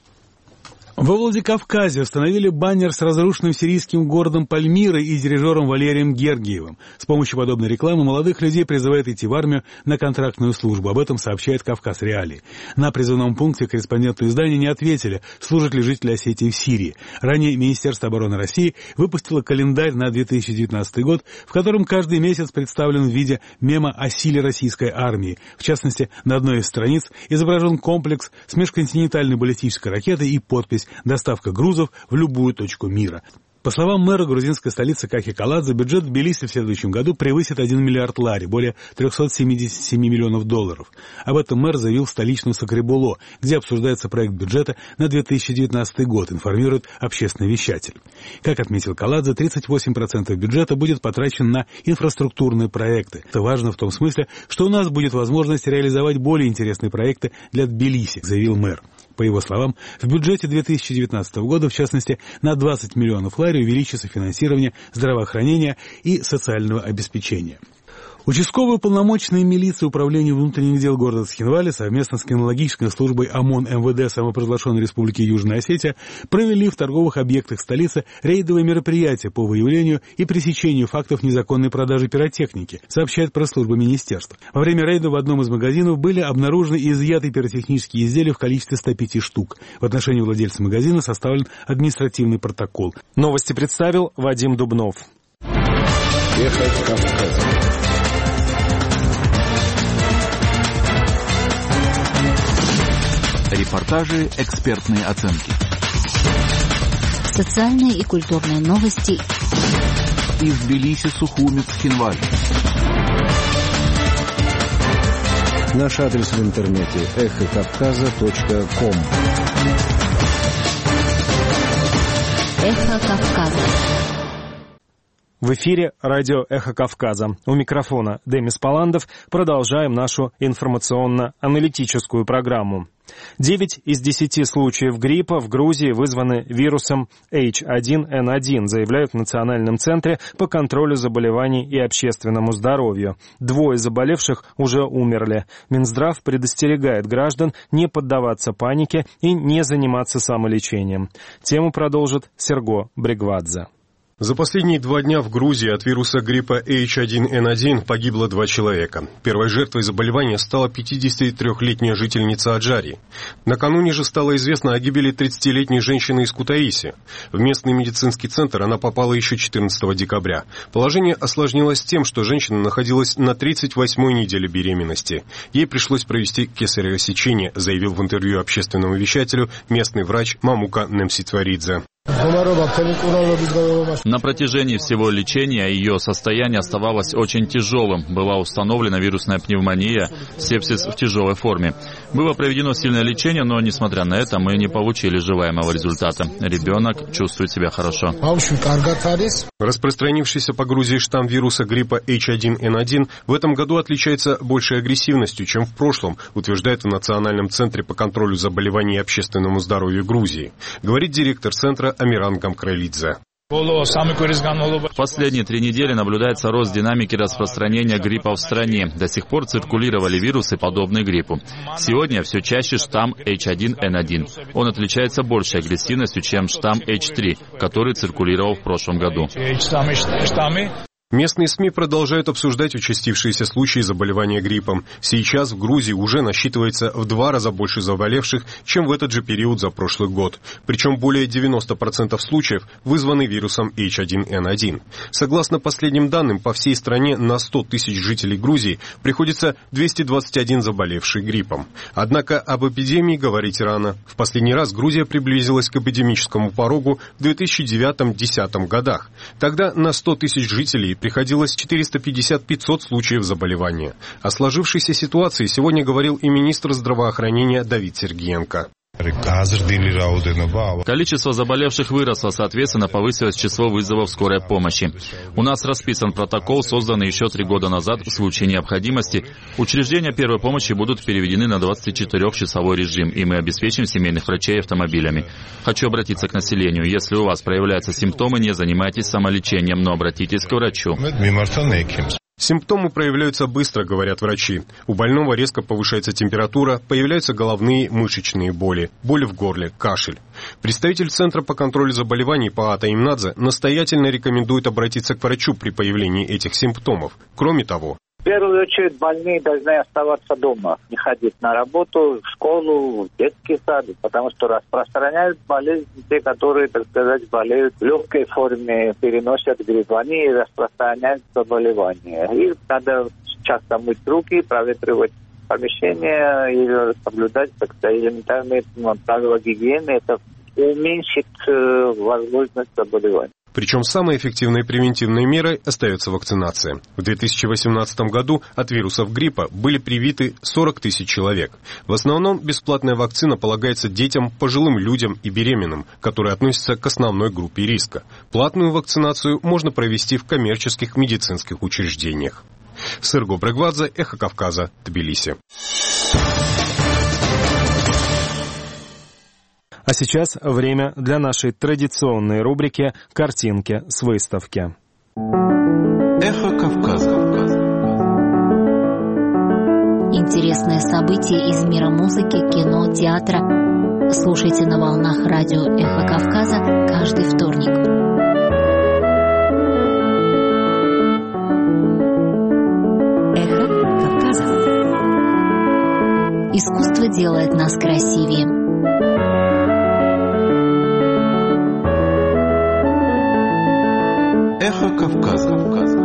Во Владикавказе установили баннер с разрушенным сирийским городом Пальмирой и дирижером Валерием Гергиевым. С помощью подобной рекламы молодых людей призывают идти в армию на контрактную службу. Об этом сообщает «Кавказ Реалии». На призывном пункте корреспонденты издания не ответили, служат ли жители Осетии в Сирии. Ранее Министерство обороны России выпустило календарь на две тысячи девятнадцатый год, в котором каждый месяц представлен в виде мема о силе российской армии. В частности, на одной из страниц изображен комплекс с межконтинентальной баллистической ракетой и подпись «Доставка грузов в любую точку мира». По словам мэра грузинской столицы Кахи Каладзе, бюджет Тбилиси в следующем году превысит один миллиард лари, более триста семьдесят семь миллионов долларов. Об этом мэр заявил в столичном Сакребуло, где обсуждается проект бюджета на две тысячи девятнадцатый год, информирует общественный вещатель. Как отметил Каладзе, тридцать восемь процентов бюджета будет потрачен на инфраструктурные проекты. Это важно в том смысле, что у нас будет возможность реализовать более интересные проекты для Тбилиси, заявил мэр. По его словам, в бюджете две тысячи девятнадцатого года, в частности, на двадцать миллионов лари увеличится финансирование здравоохранения и социального обеспечения. Участковые уполномоченные милиции Управления внутренних дел города Цхинвали совместно с кинологической службой ОМОН МВД самопровозглашенной Республики Южная Осетия провели в торговых объектах столицы рейдовые мероприятия по выявлению и пресечению фактов незаконной продажи пиротехники, сообщает пресс-служба министерства. Во время рейда в одном из магазинов были обнаружены и изъяты пиротехнические изделия в количестве ста пяти штук. В отношении владельца магазина составлен административный протокол. Новости представил Вадим Дубнов. Эхо Кавказа. Репортажи, экспертные оценки. Социальные и культурные новости. Из Тбилиси, Сухуми, Цхинвали. Наш адрес в интернете эхо кавказа точка ком. Эхо Кавказа. В эфире радио «Эхо Кавказа». У микрофона Демис Паландов. Продолжаем нашу информационно-аналитическую программу. Девять из десяти случаев гриппа в Грузии вызваны вирусом эйч один эн один, заявляют в Национальном центре по контролю заболеваний и общественному здоровью. Двое заболевших уже умерли. Минздрав предостерегает граждан не поддаваться панике и не заниматься самолечением. Тему продолжит Серго Бригвадзе. За последние два дня в Грузии от вируса гриппа эйч один эн один погибло два человека. Первой жертвой заболевания стала пятидесятитрёхлетняя жительница Аджарии. Накануне же стало известно о гибели тридцатилетней женщины из Кутаиси. В местный медицинский центр она попала еще четырнадцатого декабря. Положение осложнилось тем, что женщина находилась на тридцать восьмой неделе беременности. Ей пришлось провести кесарево сечение, заявил в интервью общественному вещателю местный врач Мамука Немситваридзе. На протяжении всего лечения ее состояние оставалось очень тяжелым. Была установлена вирусная пневмония, сепсис в тяжелой форме. Было проведено сильное лечение, но, несмотря на это, мы не получили желаемого результата. Ребенок чувствует себя хорошо. Распространившийся по Грузии штамм вируса гриппа эйч один эн один в этом году отличается большей агрессивностью, чем в прошлом, утверждает в Национальном центре по контролю заболеваний и общественному здоровью Грузии. Говорит директор центра Амиран Гамкралидзе. В последние три недели наблюдается рост динамики распространения гриппа в стране. До сих пор циркулировали вирусы, подобные гриппу. Сегодня все чаще штамм эйч один эн один. Он отличается большей агрессивностью, чем штамм эйч три, который циркулировал в прошлом году. Местные СМИ продолжают обсуждать участившиеся случаи заболевания гриппом. Сейчас в Грузии уже насчитывается в два раза больше заболевших, чем в этот же период за прошлый год. Причем более девяноста процентов случаев вызваны вирусом эйч один эн один. Согласно последним данным, по всей стране на сто тысяч жителей Грузии приходится двести двадцать один заболевший гриппом. Однако об эпидемии говорить рано. В последний раз Грузия приблизилась к эпидемическому порогу в две тысячи девятом — две тысячи десятом годах. Тогда на сто тысяч жителей приходилось четыреста пятьдесят — пятьсот случаев заболевания. О сложившейся ситуации сегодня говорил и министр здравоохранения Давид Сергиенко. Количество заболевших выросло, соответственно, повысилось число вызовов скорой помощи. У нас расписан протокол, созданный еще три года назад. В случае необходимости учреждения первой помощи будут переведены на двадцатичетырёхчасовой режим, и мы обеспечим семейных врачей автомобилями. Хочу обратиться к населению. Если у вас проявляются симптомы, не занимайтесь самолечением, но обратитесь к врачу. Симптомы проявляются быстро, говорят врачи. У больного резко повышается температура, появляются головные мышечные боли, боли в горле, кашель. Представитель Центра по контролю заболеваний Паата Имнадзе настоятельно рекомендует обратиться к врачу при появлении этих симптомов. Кроме того, в первую очередь больные должны оставаться дома, не ходить на работу, в школу, в детский сад, потому что распространяют болезнь те, которые, так сказать, болеют в легкой форме, переносят грипп, они распространяют заболевание. И надо часто мыть руки, проветривать помещение и соблюдать, так сказать, элементарные правила гигиены. Это уменьшит возможность заболевания. Причем самой эффективной превентивной мерой остается вакцинация. В две тысячи восемнадцатом году от вирусов гриппа были привиты сорок тысяч человек. В основном бесплатная вакцина полагается детям, пожилым людям и беременным, которые относятся к основной группе риска. Платную вакцинацию можно провести в коммерческих медицинских учреждениях. Сырго Брегвадзе, Эхо Кавказа, Тбилиси. А сейчас время для нашей традиционной рубрики «Картинки с выставки». Эхо Кавказа. Интересные события из мира музыки, кино, театра. Слушайте на волнах радио «Эхо Кавказа» каждый вторник. Эхо Кавказа. Искусство делает нас красивее. Эхо Кавказа.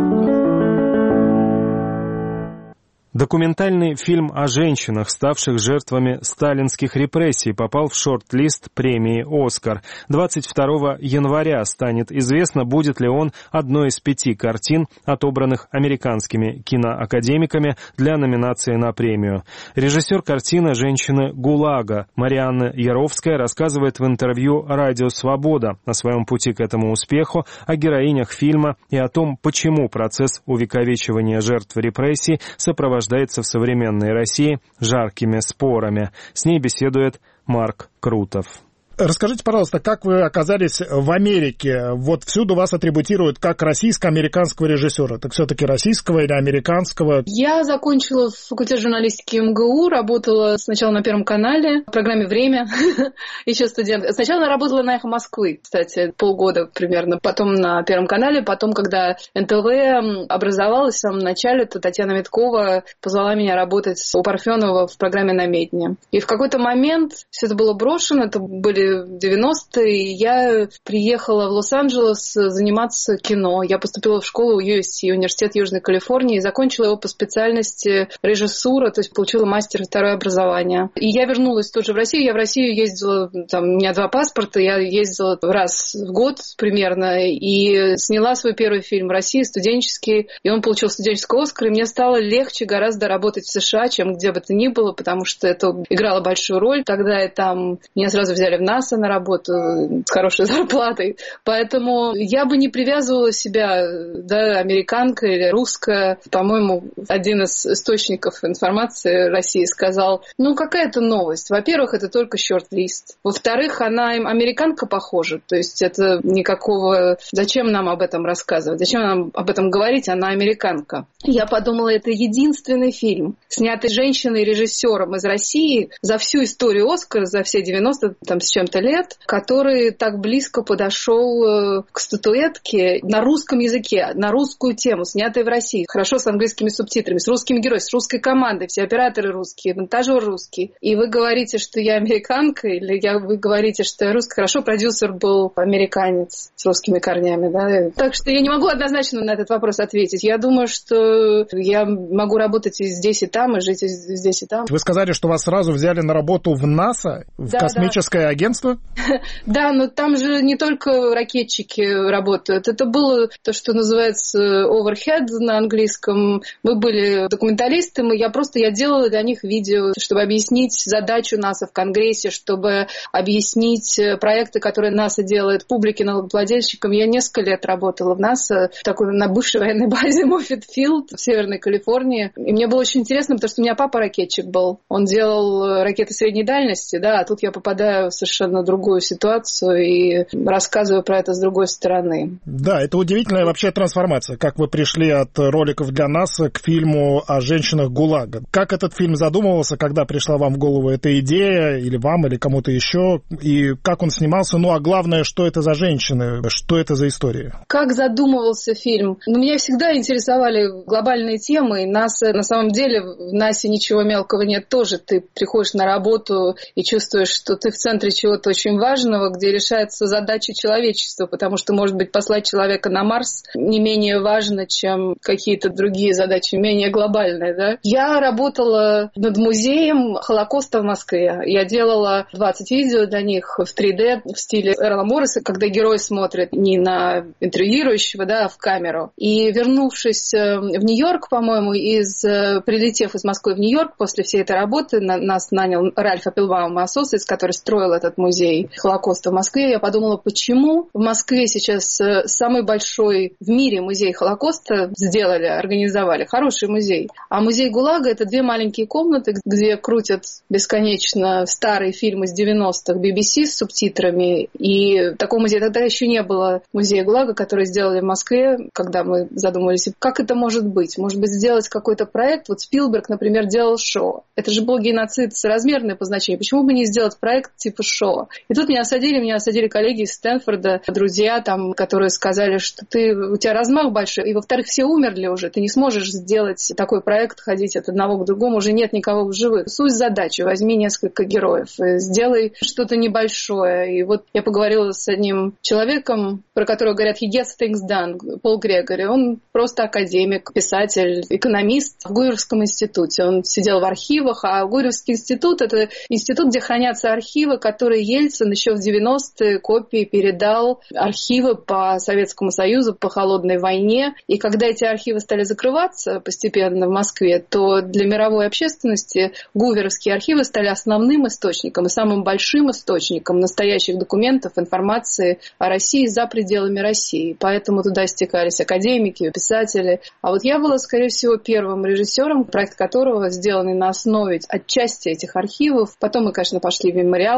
Документальный фильм о женщинах, ставших жертвами сталинских репрессий, попал в шорт-лист премии «Оскар». двадцать второго января станет известно, будет ли он одной из пяти картин, отобранных американскими киноакадемиками для номинации на премию. Режиссер картины «Женщины ГУЛАГа» Марианна Яровская рассказывает в интервью «Радио Свобода» о своем пути к этому успеху, о героинях фильма и о том, почему процесс увековечивания жертв репрессий сопровождается в современной России жаркими спорами. С ней беседует Марк Крутов. Расскажите, пожалуйста, как вы оказались в Америке? Вот всюду вас атрибутируют как российско-американского режиссера. Так все-таки российского или американского? Я закончила факультет журналистики эм гэ у, работала сначала на Первом канале, в программе «Время», еще студент. Сначала я работала на «Эхо Москвы», кстати, полгода примерно, потом на Первом канале, потом, когда эн тэ вэ образовалась в самом начале, то Татьяна Миткова позвала меня работать у Парфенова в программе «Намедни». И в какой-то момент все это было брошено, это были девяностые, и я приехала в Лос-Анджелес заниматься кино. Я поступила в школу ю эс си, Университет Южной Калифорнии, и закончила его по специальности режиссура, то есть получила мастер второе образование. И я вернулась тоже в Россию. Я в Россию ездила, там, у меня два паспорта, я ездила раз в год примерно, и сняла свой первый фильм в России, студенческий, и он получил студенческий Оскар, и мне стало легче гораздо работать в США, чем где бы то ни было, потому что это играло большую роль. Тогда и там меня сразу взяли в НАСА на работу с хорошей зарплатой. Поэтому я бы не привязывала себя, да, американка или русская. По-моему, один из источников информации России сказал, ну, какая-то новость. Во-первых, это только шорт-лист. Во-вторых, она им американка похожа. То есть это никакого... Зачем нам об этом рассказывать? Зачем нам об этом говорить? Она американка. Я подумала, это единственный фильм, снятый женщиной-режиссером из России за всю историю Оскара, за все девяносто там, с чем-то лет, который так близко подошел к статуэтке на русском языке, на русскую тему, снятый в России, хорошо с английскими субтитрами, с русскими героями, с русской командой, все операторы русские, монтажер русский. И вы говорите, что я американка, или я, вы говорите, что я русская. Хорошо, продюсер был американец с русскими корнями, да. Так что я не могу однозначно на этот вопрос ответить. Я думаю, что я могу работать и здесь, и там, и жить и здесь, и там. Вы сказали, что вас сразу взяли на работу в НАСА, в да, космическое да. агентство? Да, но там же не только ракетчики работают. Это было то, что называется overhead на английском. Мы были документалистами, я просто я делала для них видео, чтобы объяснить задачу НАСА в Конгрессе, чтобы объяснить проекты, которые НАСА делает публике, налогоплательщикам. Я несколько лет работала в НАСА, такой на бывшей военной базе Моффит Филд в Северной Калифорнии. И мне было очень интересно, потому что у меня папа ракетчик был. Он делал ракеты средней дальности, да, а тут я попадаю в совершенно другую ситуацию и рассказываю про это с другой стороны. Да, это удивительная вообще трансформация, как вы пришли от роликов для НАСА к фильму о женщинах ГУЛАГа. Как этот фильм задумывался, когда пришла вам в голову эта идея, или вам, или кому-то еще, и как он снимался, ну а главное, что это за женщины, что это за история? Как задумывался фильм? Ну, меня всегда интересовали глобальные темы, и НАСА, на самом деле, в НАСА ничего мелкого нет тоже. Ты приходишь на работу и чувствуешь, что ты в центре чего-то очень важного, где решается задача человечества, потому что, может быть, послать человека на Марс не менее важно, чем какие-то другие задачи, менее глобальные, да? Я работала над музеем Холокоста в Москве. Я делала двадцать видео для них в три дэ в стиле Эрла Морриса, когда герой смотрит не на интервьюирующего, да, а в камеру. И вернувшись в Нью-Йорк, по-моему, из, прилетев из Москвы в Нью-Йорк после всей этой работы, на, нас нанял Ральф Аппельбаум Associates, который строил этот музей Холокоста в Москве. Я подумала, почему в Москве сейчас самый большой в мире музей Холокоста сделали, организовали. Хороший музей. А музей ГУЛАГа — это две маленькие комнаты, где крутят бесконечно старые фильмы с девяностых би би си с субтитрами. И такого музея тогда еще не было, музея ГУЛАГа, который сделали в Москве, когда мы задумывались, как это может быть. Может быть, сделать какой-то проект. Вот Спилберг, например, делал шоу. Это же был геноцид соразмерный по значению. Почему бы не сделать проект типа шоу? И тут меня осадили, меня осадили коллеги из Стэнфорда, друзья там, которые сказали, что ты, у тебя размах большой, и, во-вторых, все умерли уже, ты не сможешь сделать такой проект, ходить от одного к другому, уже нет никого в живых. Суть задачи: возьми несколько героев, сделай что-то небольшое. И вот я поговорила с одним человеком, про которого говорят «he gets things done», Пол Грегори. Он просто академик, писатель, экономист в Гурьевском институте. Он сидел в архивах, а Гурьевский институт — это институт, где хранятся архивы, которые Ельцин еще в девяностые копии передал, архивы по Советскому Союзу, по холодной войне. И когда эти архивы стали закрываться постепенно в Москве, то для мировой общественности гуверовские архивы стали основным источником и самым большим источником настоящих документов, информации о России за пределами России. Поэтому туда стекались академики, писатели. А вот я была, скорее всего, первым режиссером, проект которого сделанный на основе отчасти этих архивов. Потом мы, конечно, пошли в мемориал, я пошла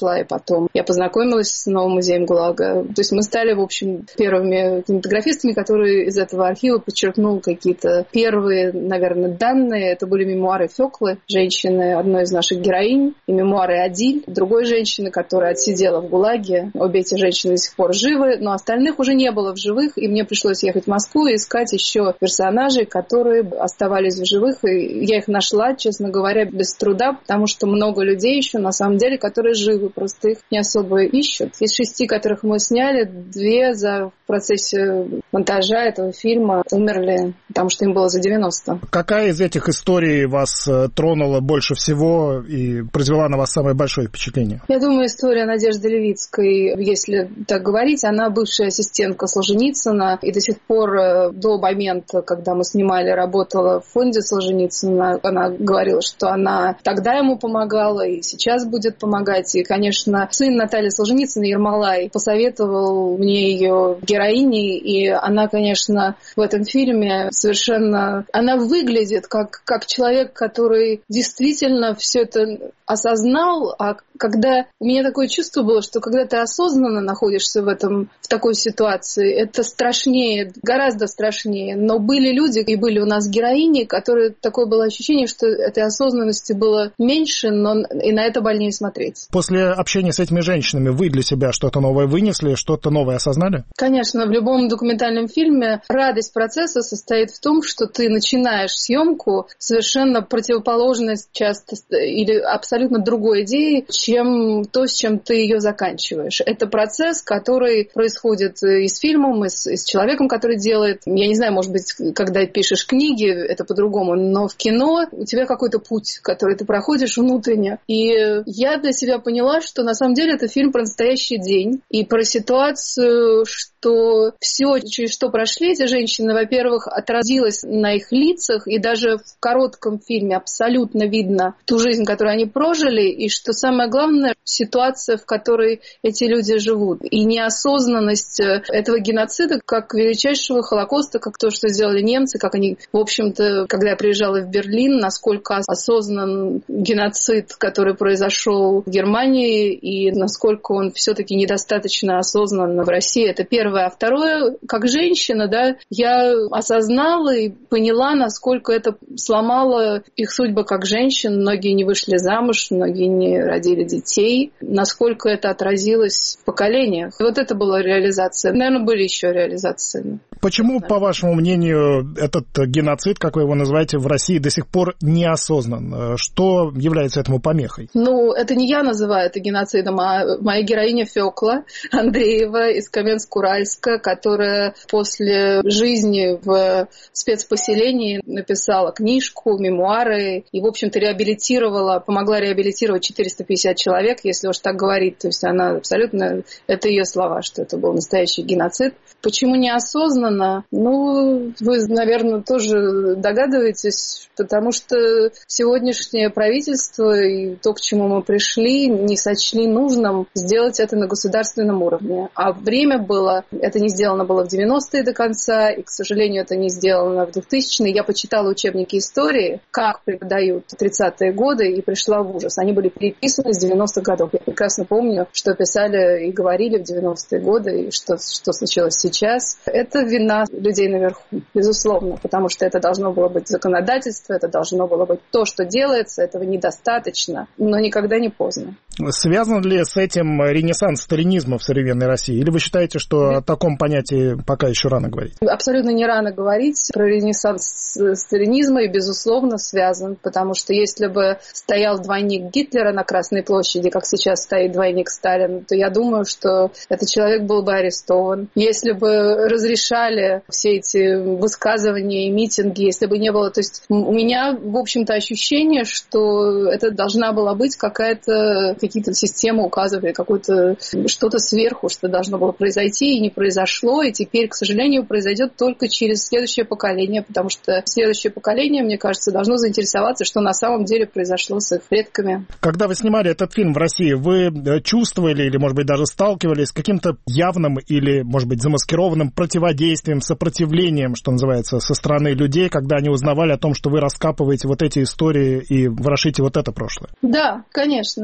пошла, и потом я познакомилась с новым музеем ГУЛАГа. То есть мы стали, в общем, первыми кинематографистами, которые из этого архива подчеркнул какие-то первые, наверное, данные. Это были мемуары Фёклы, женщины, одной из наших героинь, и мемуары Адиль, другой женщины, которая отсидела в ГУЛАГе. Обе эти женщины до сих пор живы, но остальных уже не было в живых, и мне пришлось ехать в Москву и искать еще персонажей, которые оставались в живых. И я их нашла, честно говоря, без труда, потому что много людей еще, на самом деле, которые живы, просто их не особо ищут. Из шести, которых мы сняли, две за в процессе монтажа этого фильма умерли, потому что им было за девяносто. Какая из этих историй вас тронула больше всего и произвела на вас самое большое впечатление? Я думаю, история Надежды Левицкой, если так говорить, она бывшая ассистентка Солженицына, и до сих пор, до момента, когда мы снимали, работала в фонде Солженицына, она говорила, что она тогда ему помогала и сейчас будет помогать. И, конечно, сын Натальи Солженицыной, Ермолай, посоветовал мне ее героиней, и она, конечно, в этом фильме совершенно... Она выглядит как, как человек, который действительно все это осознал, а когда... У меня такое чувство было, что когда ты осознанно находишься в этом, в такой ситуации, это страшнее, гораздо страшнее. Но были люди, и были у нас героини, которые... Такое было ощущение, что этой осознанности было меньше, но и на это больнее смотреть. После общения с этими женщинами вы для себя что-то новое вынесли, что-то новое осознали? Конечно, в любом документальном фильме радость процесса состоит в том, что ты начинаешь съемку совершенно противоположной часто или абсолютно другой идеи, чем то, с чем ты ее заканчиваешь. Это процесс, который происходит и с фильмом, и с, и с человеком, который делает. Я не знаю, может быть, когда пишешь книги, это по-другому, но в кино у тебя какой-то путь, который ты проходишь внутренне. И я для себя поняла, что на самом деле это фильм про настоящий день и про ситуацию, что все, через что прошли эти женщины, во-первых, отразилось на их лицах, и даже в коротком фильме абсолютно видно ту жизнь, которую они прожили, и что самое главное, ситуация, в которой эти люди живут. И неосознанность этого геноцида, как величайшего Холокоста, как то, что сделали немцы, как они, в общем-то, когда я приезжала в Берлин, насколько осознан геноцид, который произошел в Германии, и насколько он все-таки недостаточно осознан в России. Это первое. А второе, как женщина, да, я осознала и поняла, насколько это сломало их судьбы как женщин. Многие не вышли замуж, многие не родили детей. Насколько это отразилось в поколениях. И вот это была реализация. Наверное, были еще реализации. Почему, по вашему мнению, этот геноцид, как вы его называете, в России до сих пор не осознан? Что является этому помехой? Ну, это не я называю это геноцидом, а моя героиня Фёкла Андреева из Каменск-Уральска, которая после жизни в спецпоселении написала книжку, мемуары и, в общем-то, реабилитировала, помогла реабилитировать четыреста пятьдесят человек, если уж так говорить. То есть она абсолютно... Это ее слова, что это был настоящий геноцид. Почему неосознанно? Ну, вы, наверное, тоже догадываетесь, потому что сегодняшнее правительство и то, к чему мы пришли, не сочли нужным сделать это на государственном уровне. А время было, это не сделано было в девяностые до конца, и, к сожалению, это не сделано в двухтысячные. Я почитала учебники истории, как преподают тридцатые годы, и пришла в ужас. Они были переписаны с девяностых годов. Я прекрасно помню, что писали и говорили в девяностые годы, и что, что случилось сейчас. Это вина людей наверху, безусловно, потому что это должно было быть законодательство, это должно было быть то, что делается, этого недостаточно, но никогда не поздно. Связан ли с этим ренессанс сталинизма в современной России? Или вы считаете, что о таком понятии пока еще рано говорить? Абсолютно не рано говорить про ренессанс сталинизма, и, безусловно, связан, потому что если бы стоял двойник Гитлера на Красной площади, как сейчас стоит двойник Сталина, то я думаю, что этот человек был бы арестован. Если бы разрешали все эти высказывания и митинги, если бы не было... То есть у меня, в общем-то, ощущение, что это должна была быть какая-то... какие-то системы указывали, какое-то что-то сверху, что должно было произойти, и не произошло, и теперь, к сожалению, произойдет только через следующее поколение, потому что следующее поколение, мне кажется, должно заинтересоваться, что на самом деле произошло с их предками. Когда вы снимали этот фильм в России, вы чувствовали или, может быть, даже сталкивались с каким-то явным или, может быть, замаскированным противодействием, сопротивлением, что называется, со стороны людей, когда они узнавали о том, что вы раскапываете вот эти истории и ворошите вот это прошлое? Да, конечно. Дело в том,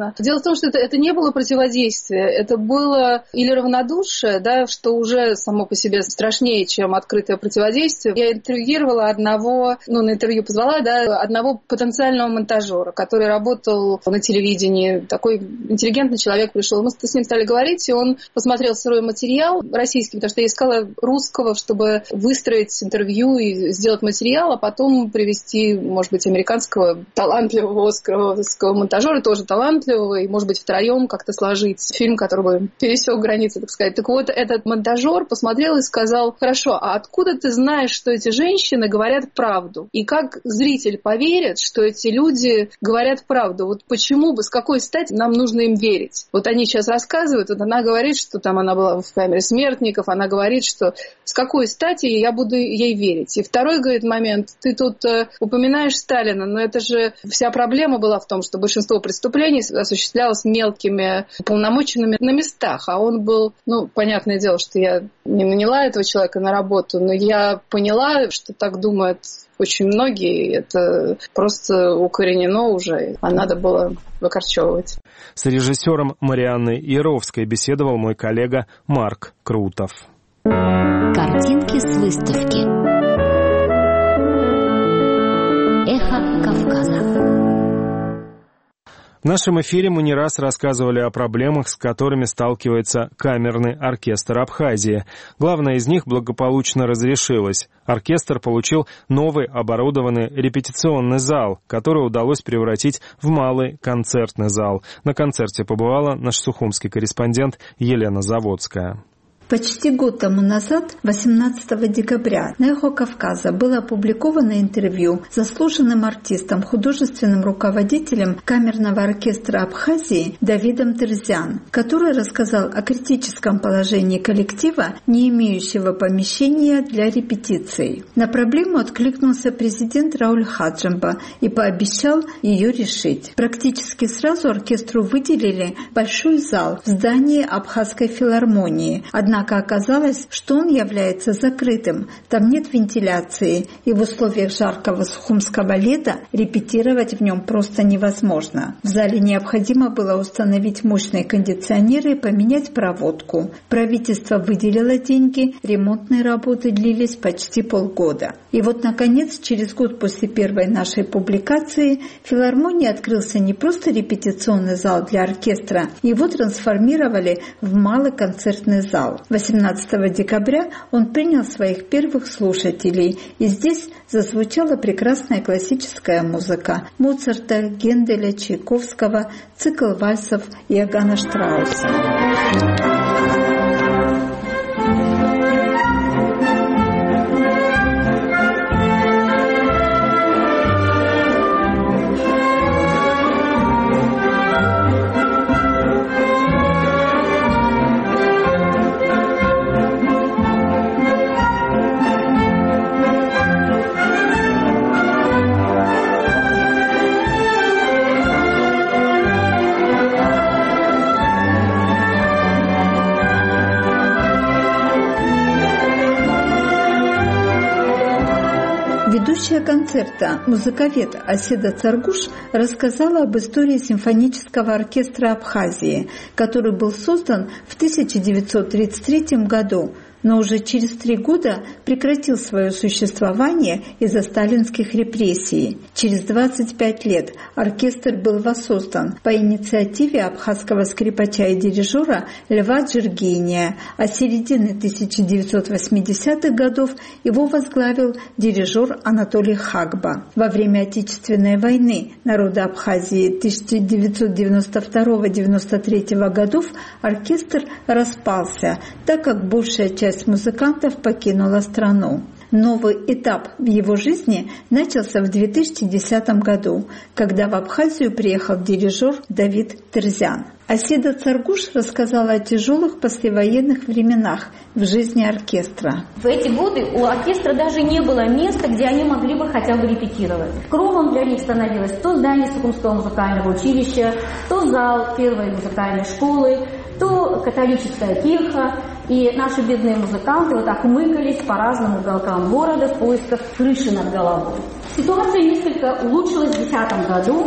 том, что это, это не было противодействие, это было или равнодушие, да, что уже само по себе страшнее, чем открытое противодействие. Я интервьюировала одного, ну, на интервью позвала, да, одного потенциального монтажера, который работал на телевидении. Такой интеллигентный человек пришел. Мы с ним стали говорить, и он посмотрел сырой материал российский, потому что я искала русского, чтобы выстроить интервью и сделать материал, а потом привести, может быть, американского талантливого оскаровского монтажера, тоже талантливого, и, может быть, втроем как-то сложить фильм, который бы пересек границы, так сказать. Так вот, этот монтажер посмотрел и сказал: хорошо, а откуда ты знаешь, что эти женщины говорят правду? И как зритель поверит, что эти люди говорят правду? Вот почему бы, с какой стати нам нужно им верить? Вот они сейчас рассказывают, вот она говорит, что там она была в камере смертников, она говорит, что с какой стати я буду ей верить? И второй, говорит, момент, ты тут э, упоминаешь Сталина, но это же вся проблема была в том, что большинство преступлений осуществлялось мелкими уполномоченными на местах, а он был, ну, понятное дело, что я не наняла этого человека на работу, но я поняла, что так думают очень многие, это просто укоренено уже, а надо было выкорчевывать. С режиссером Марианной Яровской беседовал мой коллега Марк Крутов. Картинки с выставки. Эхо Кавказа. В нашем эфире мы не раз рассказывали о проблемах, с которыми сталкивается камерный оркестр Абхазии. Главное из них благополучно разрешилось. Оркестр получил новый оборудованный репетиционный зал, который удалось превратить в малый концертный зал. На концерте побывала наш сухумский корреспондент Елена Заводская. Почти год тому назад, восемнадцатого декабря, на «Эхо Кавказа» было опубликовано интервью с заслуженным артистом, художественным руководителем камерного оркестра Абхазии Давидом Терзян, который рассказал о критическом положении коллектива, не имеющего помещения для репетиций. На проблему откликнулся президент Рауль Хаджимба и пообещал ее решить. Практически сразу оркестру выделили большой зал в здании Абхазской филармонии, однако Однако оказалось, что он является закрытым, там нет вентиляции, и в условиях жаркого сухумского лета репетировать в нем просто невозможно. В зале необходимо было установить мощные кондиционеры и поменять проводку. Правительство выделило деньги, ремонтные работы длились почти полгода. И вот, наконец, через год после первой нашей публикации в филармонии открылся не просто репетиционный зал для оркестра, его трансформировали в малый концертный зал. восемнадцатого декабря он принял своих первых слушателей, и здесь зазвучала прекрасная классическая музыка Моцарта, Генделя, Чайковского, цикл вальсов Иоганна Штрауса. Ведущая концерта, музыковед Аседа Царгуш рассказала об истории симфонического оркестра Абхазии, который был создан в тысяча девятьсот тридцать третьем году, но уже через три года прекратил свое существование из-за сталинских репрессий. Через двадцать пять лет оркестр был воссоздан по инициативе абхазского скрипача и дирижера Льва Джиргения, а с середины тысяча девятьсот восьмидесятых годов его возглавил дирижер Анатолий Хагба. Во время Отечественной войны народа Абхазии тысяча девятьсот девяносто второго — девяносто третьего годов оркестр распался, так как большая часть музыкантов покинула страну. Новый этап в его жизни начался в две тысячи десятом году, когда в Абхазию приехал дирижер Давид Терзян. Аседа Царгуш рассказала о тяжелых послевоенных временах в жизни оркестра. В эти годы у оркестра даже не было места, где они могли бы хотя бы репетировать. Кровом для них становилось то здание Сухумского музыкального училища, то зал первой музыкальной школы, то католическая кирха. И наши бедные музыканты вот так мыкались по разным уголкам города в поисках крыши над головой. Ситуация несколько улучшилась в две тысячи десятом году,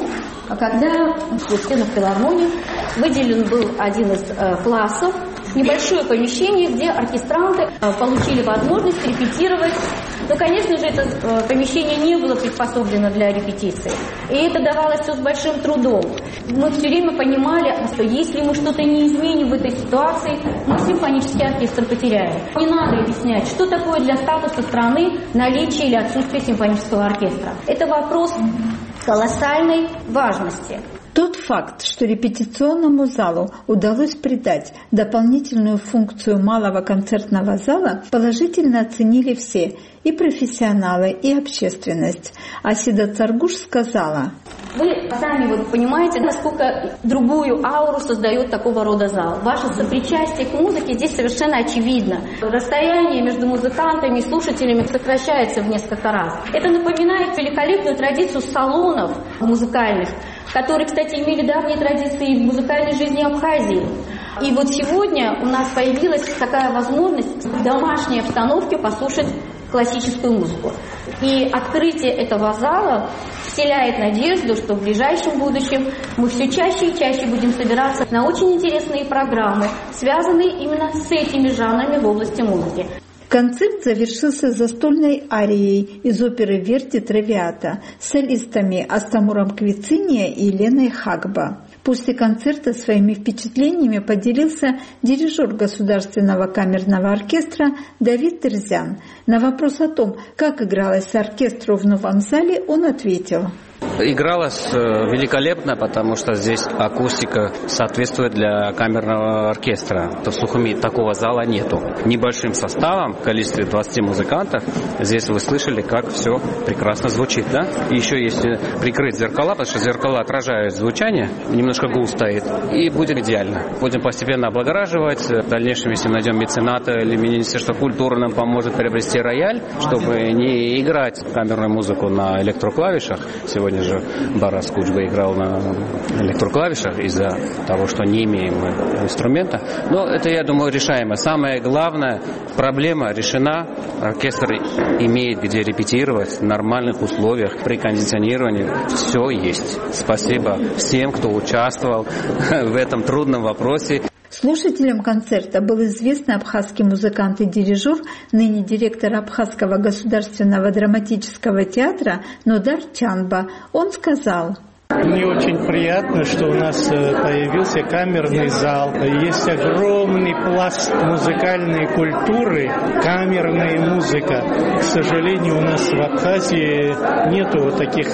когда в стенах филармонии выделен был один из э, классов, небольшое помещение, где оркестранты э, получили возможность репетировать. Но, конечно же, это э, помещение не было приспособлено для репетиции. И это давалось все с большим трудом. Мы все время понимали, что если мы что-то не изменим в этой ситуации, мы симфонический оркестр потеряем. Не надо объяснять, что такое для статуса страны наличие или отсутствие симфонического оркестра. Это вопрос колоссальной важности. Тот факт, что репетиционному залу удалось придать дополнительную функцию малого концертного зала, положительно оценили все – и профессионалы, и общественность. Асида Царгуш сказала: вы сами вот понимаете, насколько другую ауру создает такого рода зал. Ваше сопричастие к музыке здесь совершенно очевидно. Расстояние между музыкантами и слушателями сокращается в несколько раз. Это напоминает великолепную традицию салонов музыкальных, которые, кстати, имели давние традиции в музыкальной жизни Абхазии. И вот сегодня у нас появилась такая возможность в домашней обстановке послушать классическую музыку. И открытие этого зала вселяет надежду, что в ближайшем будущем мы все чаще и чаще будем собираться на очень интересные программы, связанные именно с этими жанрами в области музыки. Концерт завершился застольной арией из оперы Верди «Травиата» с солистами Астамуром Квициния и Еленой Хагба. После концерта своими впечатлениями поделился дирижер Государственного камерного оркестра Давид Терзян. На вопрос о том, как игралось оркестру в новом зале, он ответил: Игралось великолепно, потому что здесь акустика соответствует для камерного оркестра. В Сухуми такого зала нету. Небольшим составом, в количестве двадцати музыкантов, здесь вы слышали, как все прекрасно звучит, да? И еще если прикрыть зеркала, потому что зеркала отражают звучание, немножко гул стоит, и будет идеально. Будем постепенно облагораживать. В дальнейшем, если найдем мецената или Министерство культуры нам поможет приобрести рояль, чтобы не играть камерную музыку на электроклавишах. Сегодня же Барас Кучба играл на электроклавишах из-за того, что не имеем инструмента. Но это, я думаю, решаемо. Самая главная проблема решена. Оркестр имеет где репетировать в нормальных условиях, при кондиционировании. Все есть. Спасибо всем, кто участвовал в этом трудном вопросе. Слушателям концерта был известный абхазский музыкант и дирижер, ныне директор Абхазского государственного драматического театра Нодар Чанба. Он сказал: мне очень приятно, что у нас появился камерный зал. Есть огромный пласт музыкальной культуры, камерная музыка. К сожалению, у нас в Абхазии нету вот таких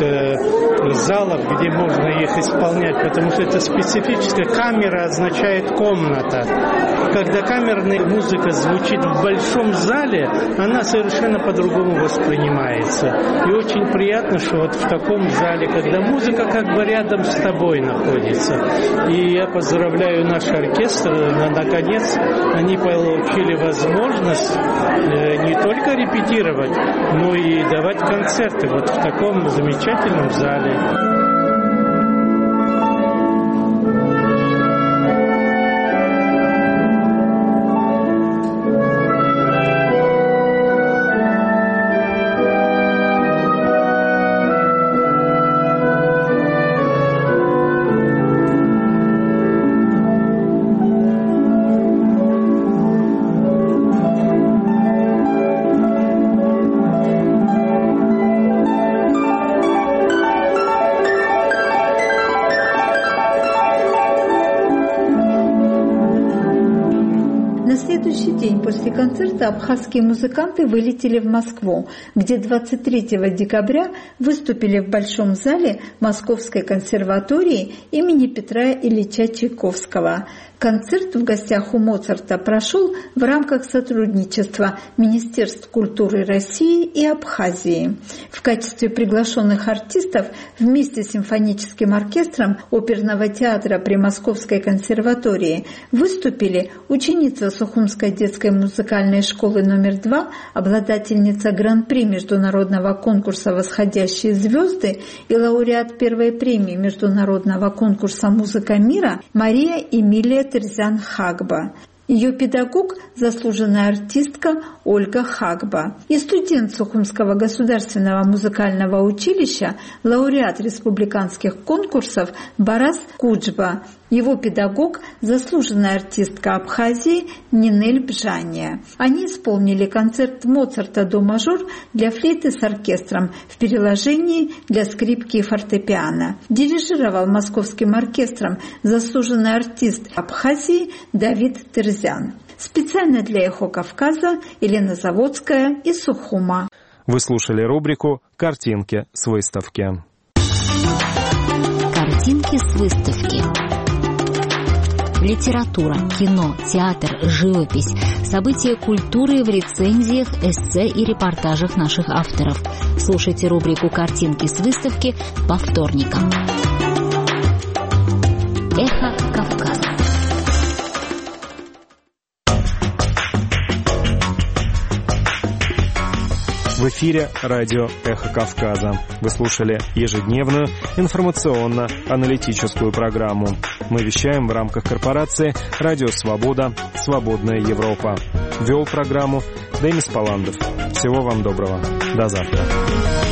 залов, где можно их исполнять, потому что это специфическая. Камера означает комната. Когда камерная музыка звучит в большом зале, она совершенно по-другому воспринимается. И очень приятно, что вот в таком зале, когда музыка как бы рядом с тобой находится. И я поздравляю наш оркестр. Наконец, они получили возможность не только репетировать, но и давать концерты вот в таком замечательном зале. После концерта абхазские музыканты вылетели в Москву, где двадцать третьего декабря выступили в Большом зале Московской консерватории имени Петра Ильича Чайковского. Концерт в гостях у Моцарта прошел в рамках сотрудничества Министерств культуры России и Абхазии. В качестве приглашенных артистов вместе с симфоническим оркестром оперного театра при Московской консерватории выступили ученица Сухумской детской музыкальной школы номер два, обладательница гран-при международного конкурса «Восходящие звезды» и лауреат первой премии международного конкурса «Музыка мира» Мария Эмилия Терзян Хагба. Ее педагог – заслуженная артистка Ольга Хагба. И студент Сухумского государственного музыкального училища, лауреат республиканских конкурсов Барас Куджба. Его педагог – заслуженная артистка Абхазии Нинель Бжания. Они исполнили концерт Моцарта до-мажор для флейты с оркестром в переложении для скрипки и фортепиано. Дирижировал московским оркестром заслуженный артист Абхазии Давид Терзян. Специально для «Эхо Кавказа» Елена Заводская из Сухума. Вы слушали рубрику «Картинки с выставки». Картинки с выставки. Литература, кино, театр, живопись, события культуры в рецензиях, эссе и репортажах наших авторов. Слушайте рубрику «Картинки с выставки» по вторникам. Эхо Кавказа. В эфире радио «Эхо Кавказа». Вы слушали ежедневную информационно-аналитическую программу. Мы вещаем в рамках корпорации «Радио Свобода. Свободная Европа». Вел программу Денис Паландов. Всего вам доброго. До завтра.